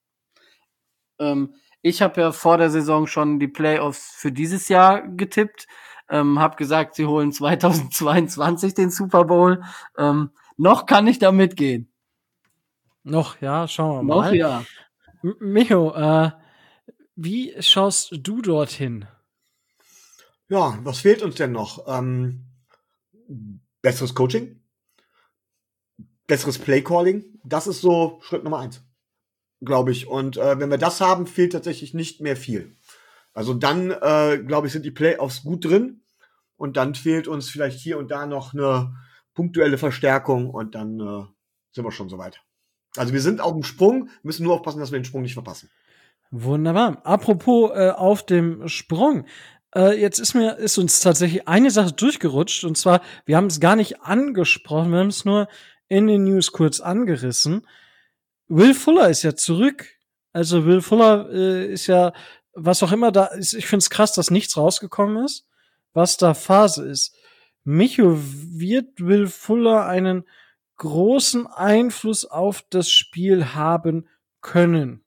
S3: Ich habe ja vor der Saison schon die Playoffs für dieses Jahr getippt, habe gesagt, sie holen 2022 den Super Bowl. Noch kann ich da mitgehen.
S2: Noch, ja, schauen wir
S3: Noch
S2: mal.
S3: ja.
S2: Micho, wie schaust du dorthin?
S5: Ja, was fehlt uns denn noch? Besseres Coaching, besseres Playcalling, das ist so Schritt Nummer 1, glaube ich. Und wenn wir das haben, fehlt tatsächlich nicht mehr viel. Also dann, glaube ich, sind die Playoffs gut drin und dann fehlt uns vielleicht hier und da noch eine punktuelle Verstärkung und dann sind wir schon soweit. Also wir sind auf dem Sprung, müssen nur aufpassen, dass wir den Sprung nicht verpassen.
S2: Wunderbar. Apropos auf dem Sprung. Jetzt ist uns tatsächlich eine Sache durchgerutscht, und zwar, wir haben es gar nicht angesprochen, wir haben es nur in den News kurz angerissen. Will Fuller ist ja zurück. Also Will Fuller ist ja, was auch immer da ist, ich find's krass, dass nichts rausgekommen ist, was da Phase ist. Micho, wird Will Fuller einen großen Einfluss auf das Spiel haben können?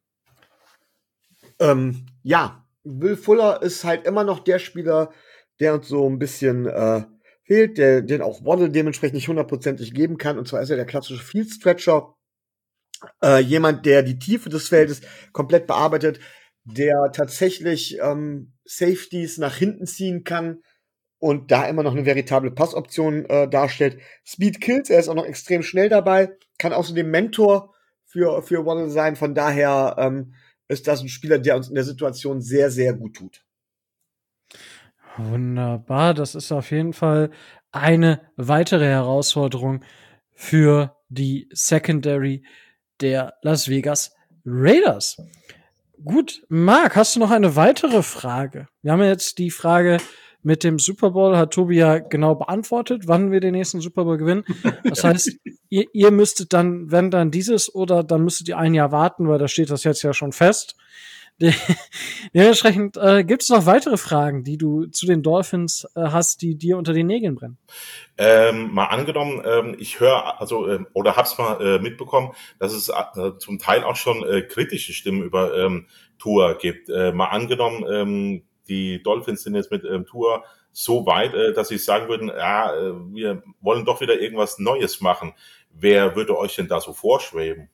S5: Ja, Will Fuller ist halt immer noch der Spieler, der uns so ein bisschen fehlt, den auch Waddle dementsprechend nicht hundertprozentig geben kann. Und zwar ist er der klassische Field Stretcher. Jemand, der die Tiefe des Feldes komplett bearbeitet, der tatsächlich Safeties nach hinten ziehen kann und da immer noch eine veritable Passoption darstellt. Speed kills, er ist auch noch extrem schnell dabei, kann außerdem Mentor für Waddle sein. Von daher ist das ein Spieler, der uns in der Situation sehr, sehr gut tut.
S2: Wunderbar, das ist auf jeden Fall eine weitere Herausforderung für die Secondary der Las Vegas Raiders. Gut, Marc, hast du noch eine weitere Frage? Wir haben ja jetzt die Frage mit dem Super Bowl, hat Tobi ja genau beantwortet, wann wir den nächsten Super Bowl gewinnen. Das heißt, ihr müsstet dann, wenn dann dieses oder dann müsstet ihr ein Jahr warten, weil da steht das jetzt ja schon fest. Dementsprechend gibt es noch weitere Fragen, die du zu den Dolphins hast, die dir unter den Nägeln brennen.
S4: Mal angenommen, ich höre, oder hab's mal mitbekommen, dass es zum Teil auch schon kritische Stimmen über Tua gibt. Mal angenommen, die Dolphins sind jetzt mit Tua so weit, dass sie sagen würden, ja, wir wollen doch wieder irgendwas Neues machen. Wer würde euch denn da so vorschweben?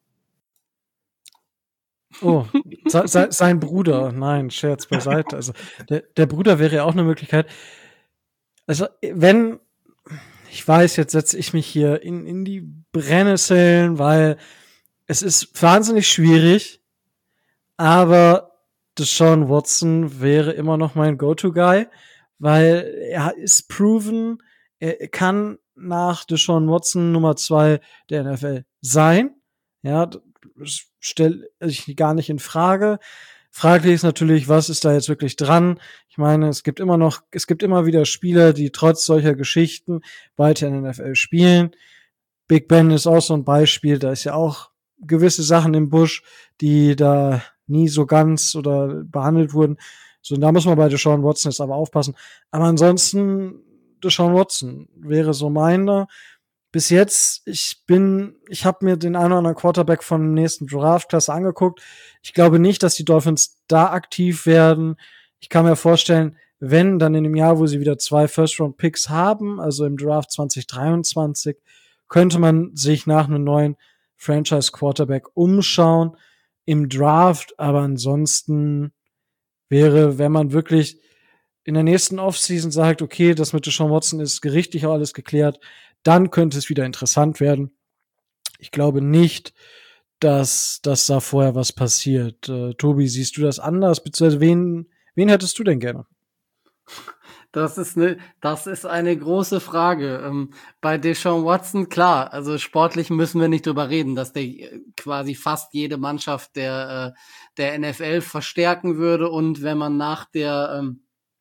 S2: Oh, sein Bruder. Nein, Scherz beiseite. Also der Bruder wäre ja auch eine Möglichkeit. Also ich weiß, jetzt setze ich mich hier in die Brennnesseln, weil es ist wahnsinnig schwierig, aber Deshaun Watson wäre immer noch mein Go-To-Guy, weil er ist proven, er kann nach Deshaun Watson Nummer 2 der NFL sein. Ja, stelle ich gar nicht in Frage. Fraglich ist natürlich, was ist da jetzt wirklich dran? Ich meine, es gibt immer wieder Spieler, die trotz solcher Geschichten weiter in der NFL spielen. Big Ben ist auch so ein Beispiel, da ist ja auch gewisse Sachen im Busch, die da nie so ganz oder behandelt wurden. So, da muss man bei Deshaun Watson jetzt aber aufpassen. Aber ansonsten, Deshaun Watson wäre so meiner. Bis jetzt, ich habe mir den einen oder anderen Quarterback vom nächsten Draft-Klasse angeguckt. Ich glaube nicht, dass die Dolphins da aktiv werden. Ich kann mir vorstellen, wenn, dann in dem Jahr, wo sie wieder 2 First-Round-Picks haben, also im Draft 2023, könnte man sich nach einem neuen Franchise-Quarterback umschauen im Draft. Aber ansonsten wäre, wenn man wirklich in der nächsten Offseason sagt, okay, das mit Deshaun Watson ist gerichtlich auch alles geklärt, dann könnte es wieder interessant werden. Ich glaube nicht, dass da vorher was passiert. Tobi, siehst du das anders? Beziehungsweise wen hättest du denn gerne?
S3: Das ist eine große Frage. Bei Deshaun Watson, klar, also sportlich müssen wir nicht drüber reden, dass der quasi fast jede Mannschaft der NFL verstärken würde. Und wenn man nach der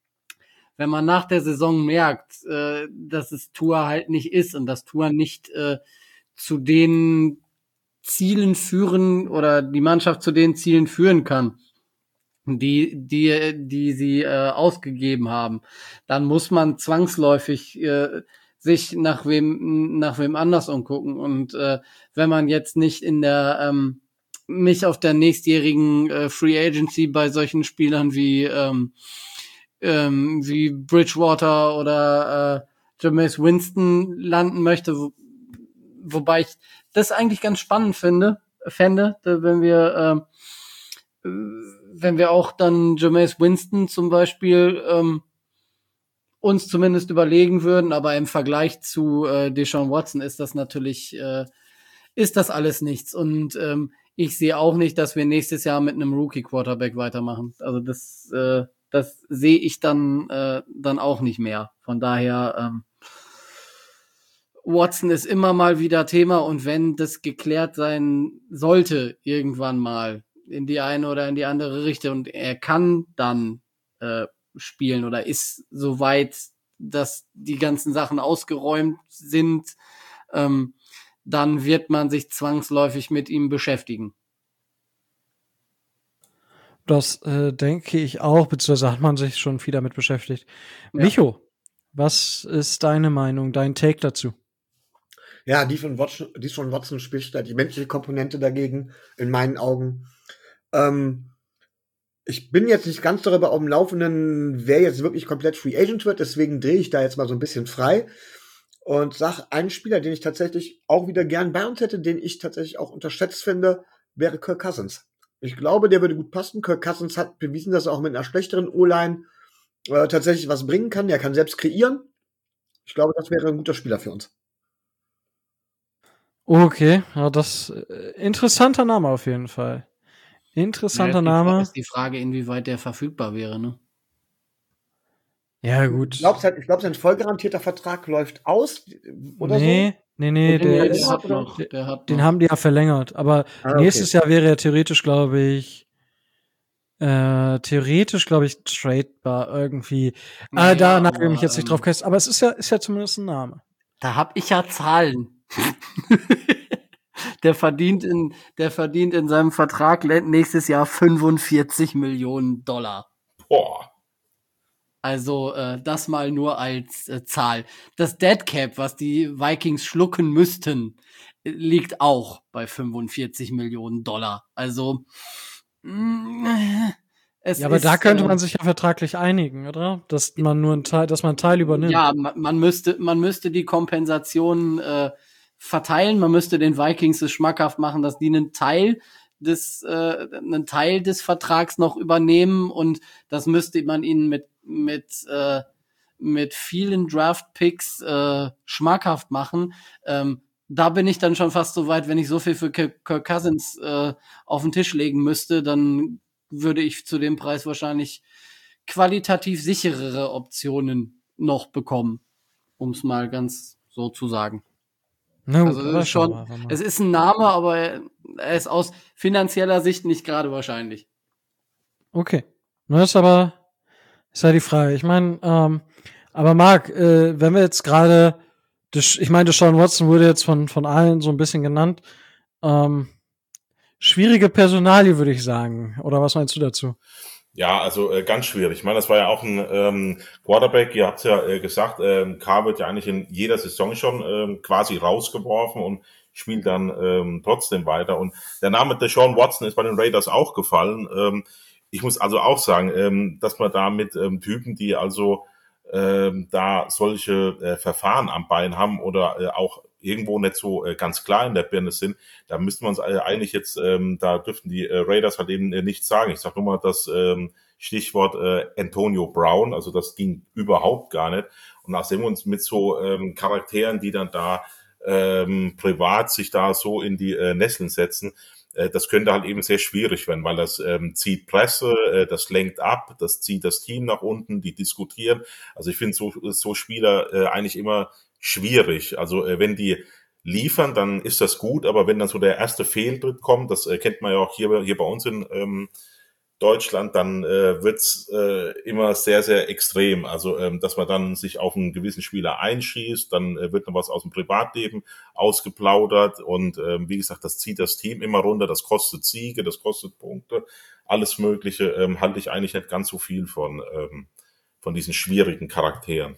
S3: Saison merkt, dass es Tua halt nicht ist und dass Tua nicht zu den Zielen führen oder die Mannschaft zu den Zielen führen kann, die sie ausgegeben haben, dann muss man zwangsläufig sich nach wem anders umgucken. Und wenn man jetzt nicht nicht auf der nächstjährigen Free Agency bei solchen Spielern wie Bridgewater oder Jameis Winston landen möchte, wobei ich das eigentlich ganz spannend fände, wenn wir auch dann Jameis Winston zum Beispiel uns zumindest überlegen würden, aber im Vergleich zu Deshaun Watson ist das natürlich ist das alles nichts. Und ich sehe auch nicht, dass wir nächstes Jahr mit einem Rookie-Quarterback weitermachen. Also das sehe ich dann auch nicht mehr. Von daher Watson ist immer mal wieder Thema, und wenn das geklärt sein sollte, irgendwann mal in die eine oder in die andere Richtung, und er kann dann spielen oder ist so weit, dass die ganzen Sachen ausgeräumt sind, dann wird man sich zwangsläufig mit ihm beschäftigen.
S2: Das denke ich auch, beziehungsweise hat man sich schon viel damit beschäftigt.
S3: Ja.
S2: Micho, was ist deine Meinung, dein Take dazu?
S5: Ja, Deshaun Watson spricht da die menschliche Komponente dagegen, in meinen Augen. Ich bin jetzt nicht ganz darüber auf dem Laufenden, wer jetzt wirklich komplett Free Agent wird, deswegen drehe ich da jetzt mal so ein bisschen frei und sage, einen Spieler, den ich tatsächlich auch wieder gern bei uns hätte, den ich tatsächlich auch unterschätzt finde, wäre Kirk Cousins. Ich glaube, der würde gut passen. Kirk Cousins hat bewiesen, dass er auch mit einer schlechteren O-Line tatsächlich was bringen kann. Er kann selbst kreieren. Ich glaube, das wäre ein guter Spieler für uns.
S2: Okay, ja, das interessanter Name auf jeden Fall. Interessanter Name.
S3: Ist die Frage, inwieweit der verfügbar wäre, ne?
S2: Ja, gut.
S5: Ich glaube, sein vollgarantierter Vertrag läuft aus oder
S2: Nee, der den haben die ja verlängert. Aber
S5: okay.
S2: nächstes Jahr wäre er theoretisch, glaube ich, tradebar irgendwie.
S3: Naja,
S2: Da nagel ich
S3: aber,
S2: mich jetzt nicht drauf fest. Aber es ist ja zumindest ein Name.
S3: Da hab ich ja Zahlen. Der verdient in seinem Vertrag nächstes Jahr 45 Millionen Dollar.
S4: Boah.
S3: Also das mal nur als Zahl. Das Dead Cap, was die Vikings schlucken müssten, liegt auch bei 45 Millionen Dollar. Also
S2: Ja, aber da könnte man sich ja vertraglich einigen, oder? Dass man einen Teil übernimmt.
S3: Ja, man müsste die Kompensation verteilen. Man müsste den Vikings es schmackhaft machen, dass die einen Teil des Vertrags noch übernehmen, und das müsste man ihnen mit vielen Draft-Picks schmackhaft machen. Da bin ich dann schon fast so weit, wenn ich so viel für Kirk Cousins auf den Tisch legen müsste, dann würde ich zu dem Preis wahrscheinlich qualitativ sicherere Optionen noch bekommen, um es mal ganz so zu sagen.
S2: Na gut,
S3: Also es ist ein Name, aber er ist aus finanzieller Sicht nicht gerade wahrscheinlich.
S2: Okay. Das ist ja die Frage. Ich meine, aber Marc, wenn wir jetzt gerade, ich meine, Deshaun Watson wurde jetzt von allen so ein bisschen genannt. Schwierige Personalie, würde ich sagen. Oder was meinst du dazu?
S4: Ja, also ganz schwierig. Ich meine, das war ja auch ein Quarterback, ihr habt es ja gesagt, Carr wird ja eigentlich in jeder Saison schon quasi rausgeworfen und spielt dann trotzdem weiter. Und der Name Deshaun Watson ist bei den Raiders auch gefallen. Ich muss also auch sagen, dass man da mit Typen, die also da solche Verfahren am Bein haben oder auch irgendwo nicht so ganz klar in der Birne sind, da müssten wir uns eigentlich jetzt, da dürften die Raiders halt eben nichts sagen. Ich sag nur mal das Stichwort Antonio Brown, also das ging überhaupt gar nicht. Und nachdem wir uns mit so Charakteren, die dann da privat sich da so in die Nesseln setzen, das könnte halt eben sehr schwierig werden, weil das zieht Presse, das lenkt ab, das zieht das Team nach unten, die diskutieren. Also ich finde so Spieler eigentlich immer schwierig. Also wenn die liefern, dann ist das gut, aber wenn dann so der erste Fehltritt kommt, das kennt man ja auch hier bei uns Deutschland, dann wird's immer sehr, sehr extrem. Also, dass man dann sich auf einen gewissen Spieler einschießt, dann wird noch was aus dem Privatleben ausgeplaudert und wie gesagt, das zieht das Team immer runter, das kostet Siege, das kostet Punkte, alles Mögliche, halte ich eigentlich nicht ganz so viel von diesen schwierigen Charakteren.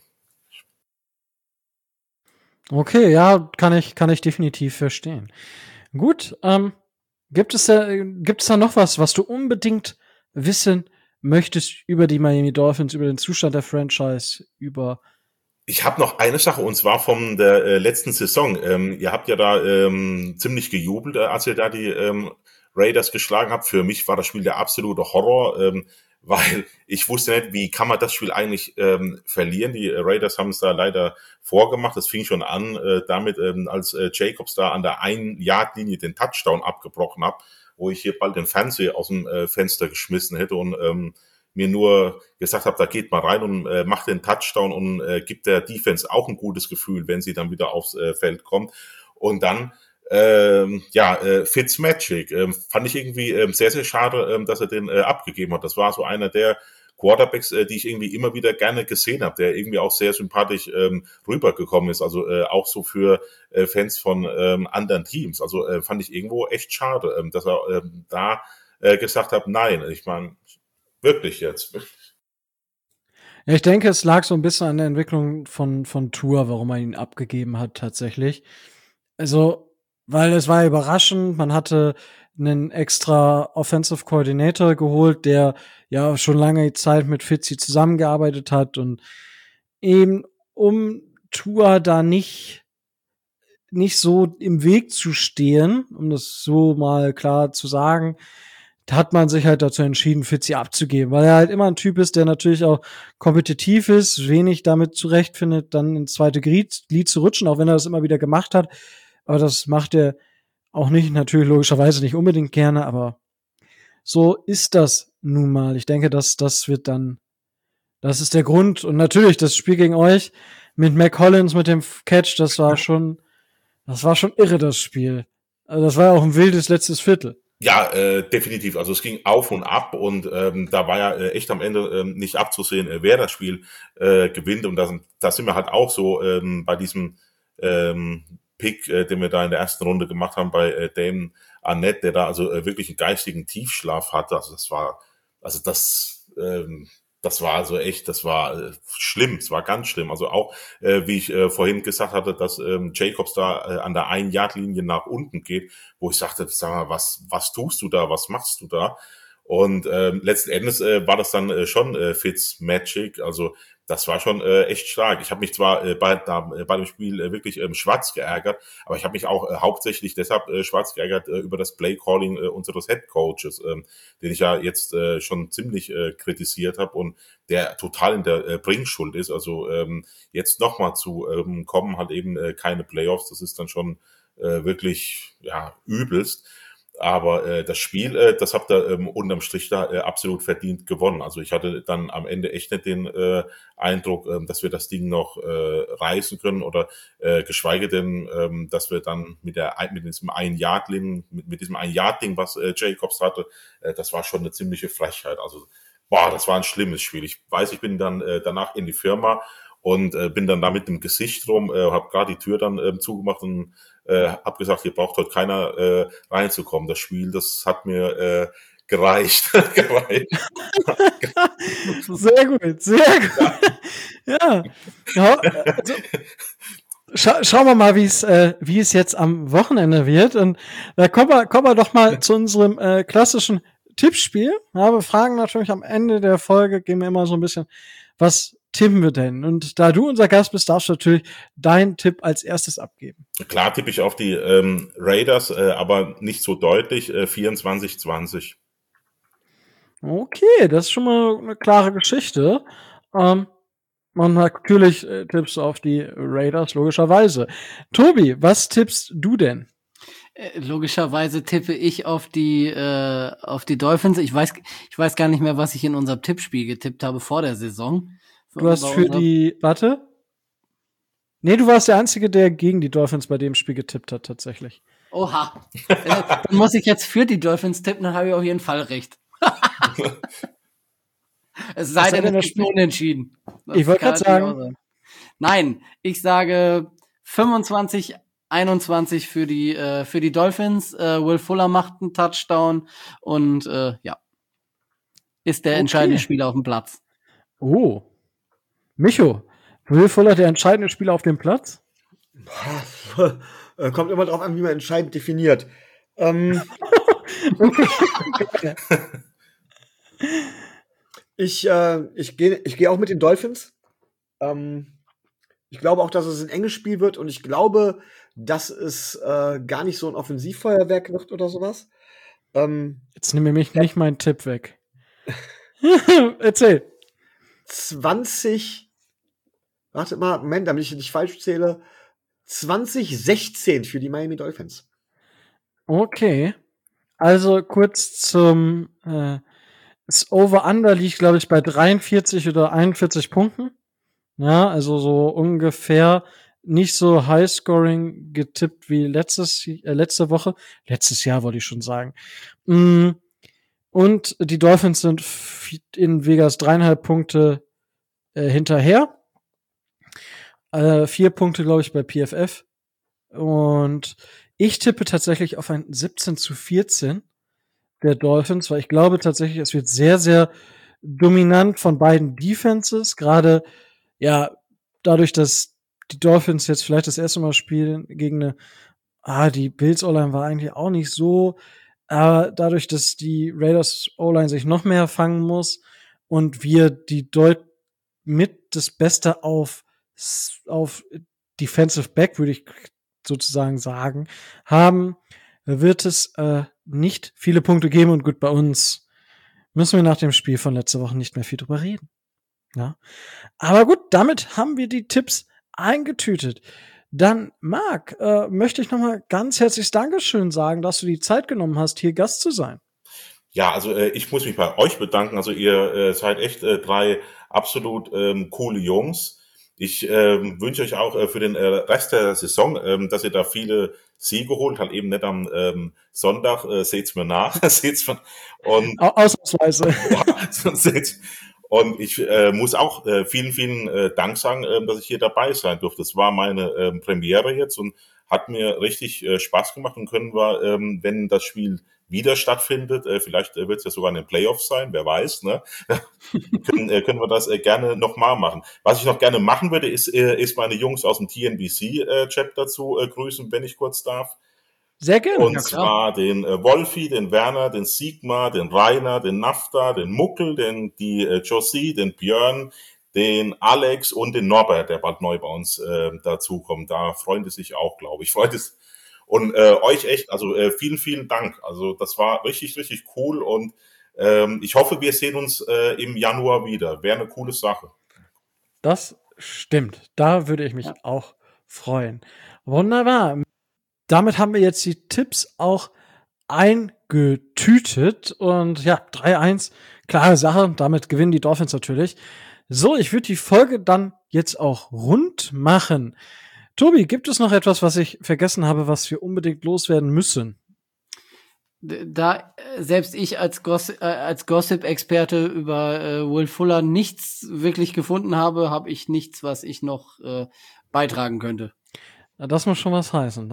S2: Okay, ja, kann ich definitiv verstehen. Gut, gibt es da noch was du unbedingt wissen möchtest über die Miami Dolphins, über den Zustand der Franchise, über
S4: Ich habe noch eine Sache, und zwar von der letzten Saison. Ihr habt ja da ziemlich gejubelt, als ihr da die Raiders geschlagen habt. Für mich war das Spiel der absolute Horror, weil ich wusste nicht, wie kann man das Spiel eigentlich verlieren. Die Raiders haben es da leider vorgemacht. Das fing schon an damit, als Jacobs da an der 1-Yard-Linie den Touchdown abgebrochen hat, wo ich hier bald den Fernseher aus dem Fenster geschmissen hätte und mir nur gesagt habe, da geht mal rein und macht den Touchdown und gibt der Defense auch ein gutes Gefühl, wenn sie dann wieder aufs Feld kommt. Und dann Fitzmagic fand ich irgendwie sehr, sehr schade, dass er den abgegeben hat. Das war so einer der Quarterbacks, die ich irgendwie immer wieder gerne gesehen habe, der irgendwie auch sehr sympathisch rübergekommen ist, also auch so für Fans von anderen Teams. Also fand ich irgendwo echt schade, dass er da gesagt hat, nein, ich meine, wirklich jetzt.
S2: Ja, ich denke, es lag so ein bisschen an der Entwicklung von Tua, warum er ihn abgegeben hat tatsächlich. Also, weil es war überraschend, man hatte einen extra Offensive Coordinator geholt, der ja schon lange Zeit mit Fitzy zusammengearbeitet hat und eben um Tua da nicht so im Weg zu stehen, um das so mal klar zu sagen, hat man sich halt dazu entschieden, Fitzy abzugeben, weil er halt immer ein Typ ist, der natürlich auch kompetitiv ist, wenig damit zurechtfindet, dann ins zweite Glied zu rutschen, auch wenn er das immer wieder gemacht hat. Aber das macht er auch nicht, natürlich logischerweise nicht unbedingt gerne, aber so ist das nun mal. Ich denke, das wird dann, das ist der Grund. Und natürlich, das Spiel gegen euch mit Mac Hollins, mit dem Catch, das war schon irre, das Spiel. Also das war ja auch ein wildes letztes Viertel.
S4: Ja, definitiv. Also es ging auf und ab und da war ja echt am Ende nicht abzusehen, wer das Spiel gewinnt. Und da sind wir halt auch so bei diesem Pick, den wir da in der ersten Runde gemacht haben bei Damon Arnett, der da also wirklich einen geistigen Tiefschlaf hatte. Also das war also echt, das war schlimm, es war ganz schlimm. Also auch, wie ich vorhin gesagt hatte, dass Jacobs da an der 1-Yard-Linie nach unten geht, wo ich sagte, sag mal, was tust du da, was machst du da? Und letzten Endes war das dann schon Fitzmagic, also das war schon echt stark. Ich habe mich zwar bei dem Spiel wirklich schwarz geärgert, aber ich habe mich auch hauptsächlich deshalb schwarz geärgert über das Play-Calling unseres Head-Coaches, den ich ja jetzt schon ziemlich kritisiert habe und der total in der Bringschuld ist. Also jetzt nochmal zu kommen, halt eben keine Playoffs, das ist dann schon wirklich ja übelst. Aber das Spiel, das habt ihr unterm Strich da absolut verdient gewonnen. Also ich hatte dann am Ende echt nicht den Eindruck, dass wir das Ding noch reißen können oder geschweige denn, dass wir dann mit diesem 1-Yard-Ding, mit diesem 1-Yard-Ding, was Jacobs hatte, das war schon eine ziemliche Frechheit. Also das war ein schlimmes Spiel. Ich weiß, ich bin dann danach in die Firma und bin dann da mit dem Gesicht rum, habe gerade die Tür dann zugemacht und hab gesagt, hier braucht heute keiner reinzukommen. Das Spiel, das hat mir gereicht.
S2: Sehr gut, sehr gut. Ja. Also, schauen wir mal, wie es jetzt am Wochenende wird. Und da kommen wir doch mal zu unserem klassischen Tippspiel. Ja, wir fragen natürlich am Ende der Folge, geben wir immer so ein bisschen, was tippen wir denn? Und da du unser Gast bist, darfst du natürlich deinen Tipp als erstes abgeben.
S4: Klar tippe ich auf die Raiders, aber nicht so deutlich, 24-20.
S2: Okay, das ist schon mal eine klare Geschichte. Und natürlich tippst du auf die Raiders, logischerweise. Tobi, was tippst du denn?
S3: Logischerweise tippe ich auf die Dolphins. Ich weiß gar nicht mehr, was ich in unserem Tippspiel getippt habe vor der Saison.
S2: Du hast für die, warte. Nee, du warst der Einzige, der gegen die Dolphins bei dem Spiel getippt hat, tatsächlich.
S3: Oha. Dann muss ich jetzt für die Dolphins tippen, dann habe ich auf jeden Fall recht. Es sei denn, es gibt ein Unentschieden. Das
S2: Ich wollte
S3: kann
S2: gerade
S3: natürlich auch
S2: sagen,
S3: sein. Nein, ich sage 25-21 für die Dolphins. Will Fuller macht einen Touchdown und ist der entscheidende Spieler auf dem Platz.
S2: oh, Micho, Will Fuller der entscheidende Spieler auf dem Platz?
S5: Kommt immer drauf an, wie man entscheidend definiert. Ich gehe auch mit den Dolphins. Ich glaube auch, dass es ein enges Spiel wird und ich glaube, dass es gar nicht so ein Offensivfeuerwerk wird oder sowas.
S2: Jetzt nimm mir nicht meinen Tipp weg. Erzähl.
S5: 20, warte mal, Moment, damit ich nicht falsch zähle, 2016 für die Miami Dolphins.
S2: Okay. Also kurz zum das Over-Under liegt, glaube ich, bei 43 oder 41 Punkten. Ja, also so ungefähr nicht so High-Scoring getippt wie letzte Woche. Letztes Jahr wollte ich schon sagen. Und die Dolphins sind in Vegas 3,5 Punkte hinterher. 4 Punkte, glaube ich, bei PFF. Und ich tippe tatsächlich auf ein 17-14 der Dolphins, weil ich glaube tatsächlich, es wird sehr, sehr dominant von beiden Defenses. Gerade, ja, dadurch, dass die Dolphins jetzt vielleicht das erste Mal spielen gegen die Bills O-Line war eigentlich auch nicht so, aber dadurch, dass die Raiders O-Line sich noch mehr fangen muss und wir die mit das Beste auf Defensive Back, würde ich sozusagen sagen, haben, wird es nicht viele Punkte geben und gut, bei uns müssen wir nach dem Spiel von letzter Woche nicht mehr viel drüber reden. Ja. Aber gut, damit haben wir die Tipps eingetütet. Dann, Marc, möchte ich nochmal ganz herzliches Dankeschön sagen, dass du die Zeit genommen hast, hier Gast zu sein.
S4: Ja, also ich muss mich bei euch bedanken. Also ihr seid echt 3 absolut coole Jungs. Ich wünsche euch auch für den Rest der Saison, dass ihr da viele Siege holt, halt eben nicht am Sonntag, seht's mir nach. Und
S2: ausnahmsweise.
S4: Und ich muss auch vielen, vielen Dank sagen, dass ich hier dabei sein durfte. Das war meine Premiere jetzt und hat mir richtig Spaß gemacht und können wir, wenn das Spiel wieder stattfindet, vielleicht wird es ja sogar in den Playoffs sein, wer weiß, ne? können wir das gerne nochmal machen. Was ich noch gerne machen würde, ist meine Jungs aus dem TNBC dazu grüßen, wenn ich kurz darf.
S2: Sehr gerne.
S4: Und zwar den Wolfi, den Werner, den Sigmar, den Rainer, den Nafta, den Muckel, die Josie, den Björn, den Alex und den Norbert, der bald neu bei uns dazukommt. Da freuen die sich auch, glaube ich. Und euch echt, also vielen, vielen Dank. Also das war richtig, richtig cool und ich hoffe, wir sehen uns im Januar wieder. Wäre eine coole Sache.
S2: Das stimmt. Da würde ich mich auch freuen. Wunderbar. Damit haben wir jetzt die Tipps auch eingetütet. Und ja, 3-1, klare Sache. Damit gewinnen die Dolphins natürlich. So, ich würde die Folge dann jetzt auch rund machen. Tobi, gibt es noch etwas, was ich vergessen habe, was wir unbedingt loswerden müssen?
S3: Da selbst ich als Gossip-Experte über Will Fuller nichts wirklich gefunden habe, habe ich nichts, was ich noch beitragen könnte.
S2: Das muss schon was heißen.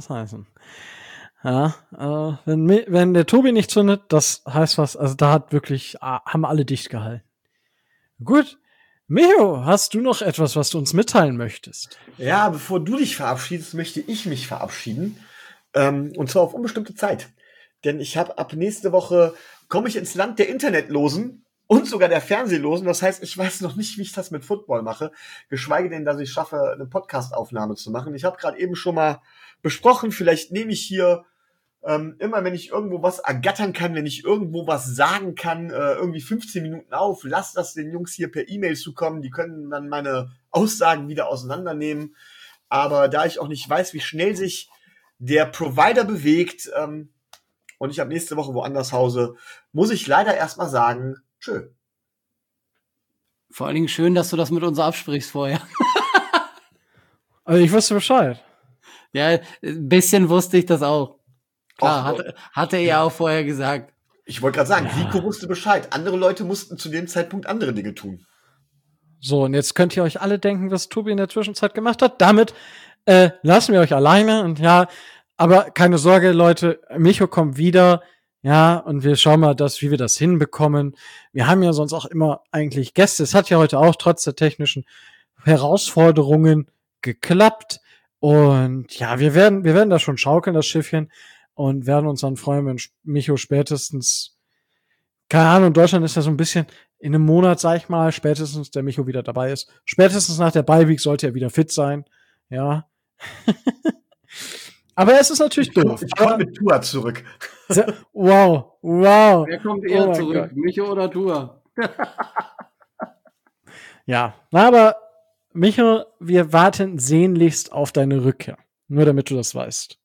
S2: Ja, wenn der Tobi nicht zündet, das heißt was. Also da haben alle dicht gehalten. Gut. Micho, hast du noch etwas, was du uns mitteilen möchtest?
S5: Ja, bevor du dich verabschiedest, möchte ich mich verabschieden. Und zwar auf unbestimmte Zeit. Denn ich habe ab nächste Woche, komme ich ins Land der Internetlosen und sogar der Fernsehlosen. Das heißt, ich weiß noch nicht, wie ich das mit Football mache. Geschweige denn, dass ich schaffe, eine Podcast-Aufnahme zu machen. Ich habe gerade eben schon mal besprochen, vielleicht nehme ich hier immer, wenn ich irgendwo was ergattern kann, wenn ich irgendwo was sagen kann, irgendwie 15 Minuten auf, lass das den Jungs hier per E-Mail zukommen. Die können dann meine Aussagen wieder auseinandernehmen. Aber da ich auch nicht weiß, wie schnell sich der Provider bewegt und ich ab nächste Woche woanders hause, muss ich leider erstmal sagen, tschö.
S3: Vor allen Dingen schön, dass du das mit uns absprichst vorher.
S2: Also ich wusste Bescheid.
S3: Ja, ein bisschen wusste ich das auch. Klar, hatte er ja auch vorher gesagt.
S5: Ich wollte gerade sagen, Rico wusste Bescheid. Andere Leute mussten zu dem Zeitpunkt andere Dinge tun.
S2: So, und jetzt könnt ihr euch alle denken, was Tobi in der Zwischenzeit gemacht hat. Damit lassen wir euch alleine. Und ja, aber keine Sorge, Leute, Micho kommt wieder. Ja, und wir schauen mal, wie wir das hinbekommen. Wir haben ja sonst auch immer eigentlich Gäste. Es hat ja heute auch trotz der technischen Herausforderungen geklappt. Und ja, wir werden das schon schaukeln, das Schiffchen. Und werden uns dann freuen, wenn Micho spätestens, keine Ahnung, Deutschland ist ja so ein bisschen in einem Monat, sag ich mal, spätestens der Micho wieder dabei ist. Spätestens nach der Bye-Week sollte er wieder fit sein. Ja. Aber es ist natürlich doof.
S5: Ich komme mit Tua zurück.
S2: Wow.
S3: Wer kommt eher zurück?
S2: Gott.
S3: Micho oder Tua?
S2: Ja, aber Micho, wir warten sehnlichst auf deine Rückkehr. Nur damit du das weißt.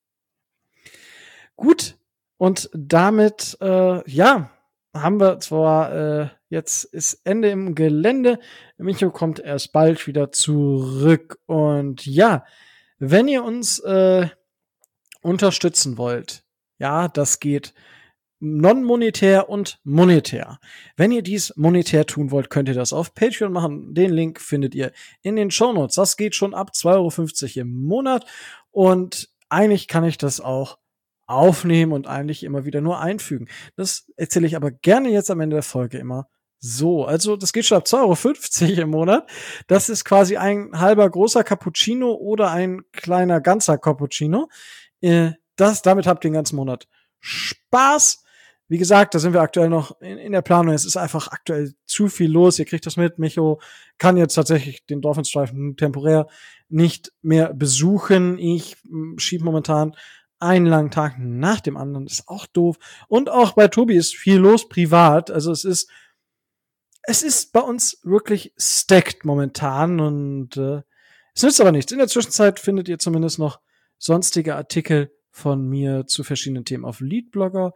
S2: Gut, und damit, haben wir zwar, jetzt ist Ende im Gelände. Micho kommt erst bald wieder zurück. Und ja, wenn ihr uns unterstützen wollt, ja, das geht non-monetär und monetär. Wenn ihr dies monetär tun wollt, könnt ihr das auf Patreon machen. Den Link findet ihr in den Shownotes. Das geht schon ab 2,50 € im Monat. Und eigentlich kann ich das auch aufnehmen und eigentlich immer wieder nur einfügen. Das erzähle ich aber gerne jetzt am Ende der Folge immer so. Also das geht schon ab 2,50 € im Monat. Das ist quasi ein halber großer Cappuccino oder ein kleiner ganzer Cappuccino. Damit habt ihr den ganzen Monat Spaß. Wie gesagt, da sind wir aktuell noch in der Planung. Es ist einfach aktuell zu viel los. Ihr kriegt das mit. Micho kann jetzt tatsächlich den Dolphinstreifen temporär nicht mehr besuchen. Ich schiebe momentan einen langen Tag nach dem anderen. Das ist auch doof. Und auch bei Tobi ist viel los privat. Also es ist bei uns wirklich stacked momentan. Und es nützt aber nichts. In der Zwischenzeit findet ihr zumindest noch sonstige Artikel von mir zu verschiedenen Themen auf Leadblogger.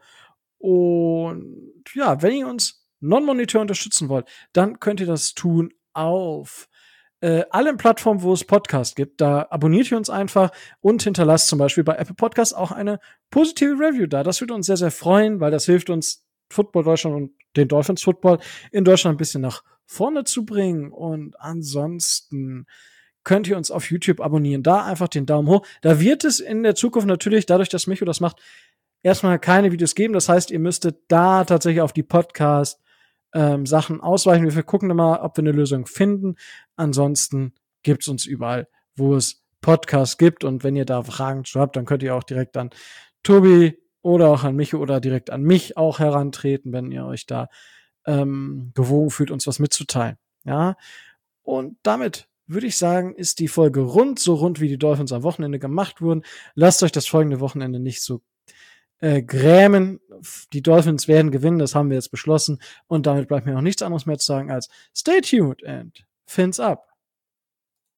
S2: Und ja, wenn ihr uns non-monetär unterstützen wollt, dann könnt ihr das tun auf allen Plattformen, wo es Podcasts gibt. Da abonniert ihr uns einfach und hinterlasst zum Beispiel bei Apple Podcasts auch eine positive Review da. Das würde uns sehr, sehr freuen, weil das hilft uns, Football Deutschland und den Dolphins Football in Deutschland ein bisschen nach vorne zu bringen. Und ansonsten könnt ihr uns auf YouTube abonnieren. Da einfach den Daumen hoch. Da wird es in der Zukunft natürlich, dadurch, dass Micho das macht, erstmal keine Videos geben. Das heißt, ihr müsstet da tatsächlich auf die Podcast Sachen ausweichen. Wir gucken mal, ob wir eine Lösung finden. Ansonsten gibt's uns überall, wo es Podcasts gibt. Und wenn ihr da Fragen habt, dann könnt ihr auch direkt an Tobi oder auch an Micho oder direkt an mich auch herantreten, wenn ihr euch da gewogen fühlt, uns was mitzuteilen. Ja. Und damit würde ich sagen, ist die Folge so rund, wie die Dolphins am Wochenende gemacht wurden. Lasst euch das folgende Wochenende nicht so grämen. Die Dolphins werden gewinnen, das haben wir jetzt beschlossen. Und damit bleibt mir noch nichts anderes mehr zu sagen als stay tuned and fins up.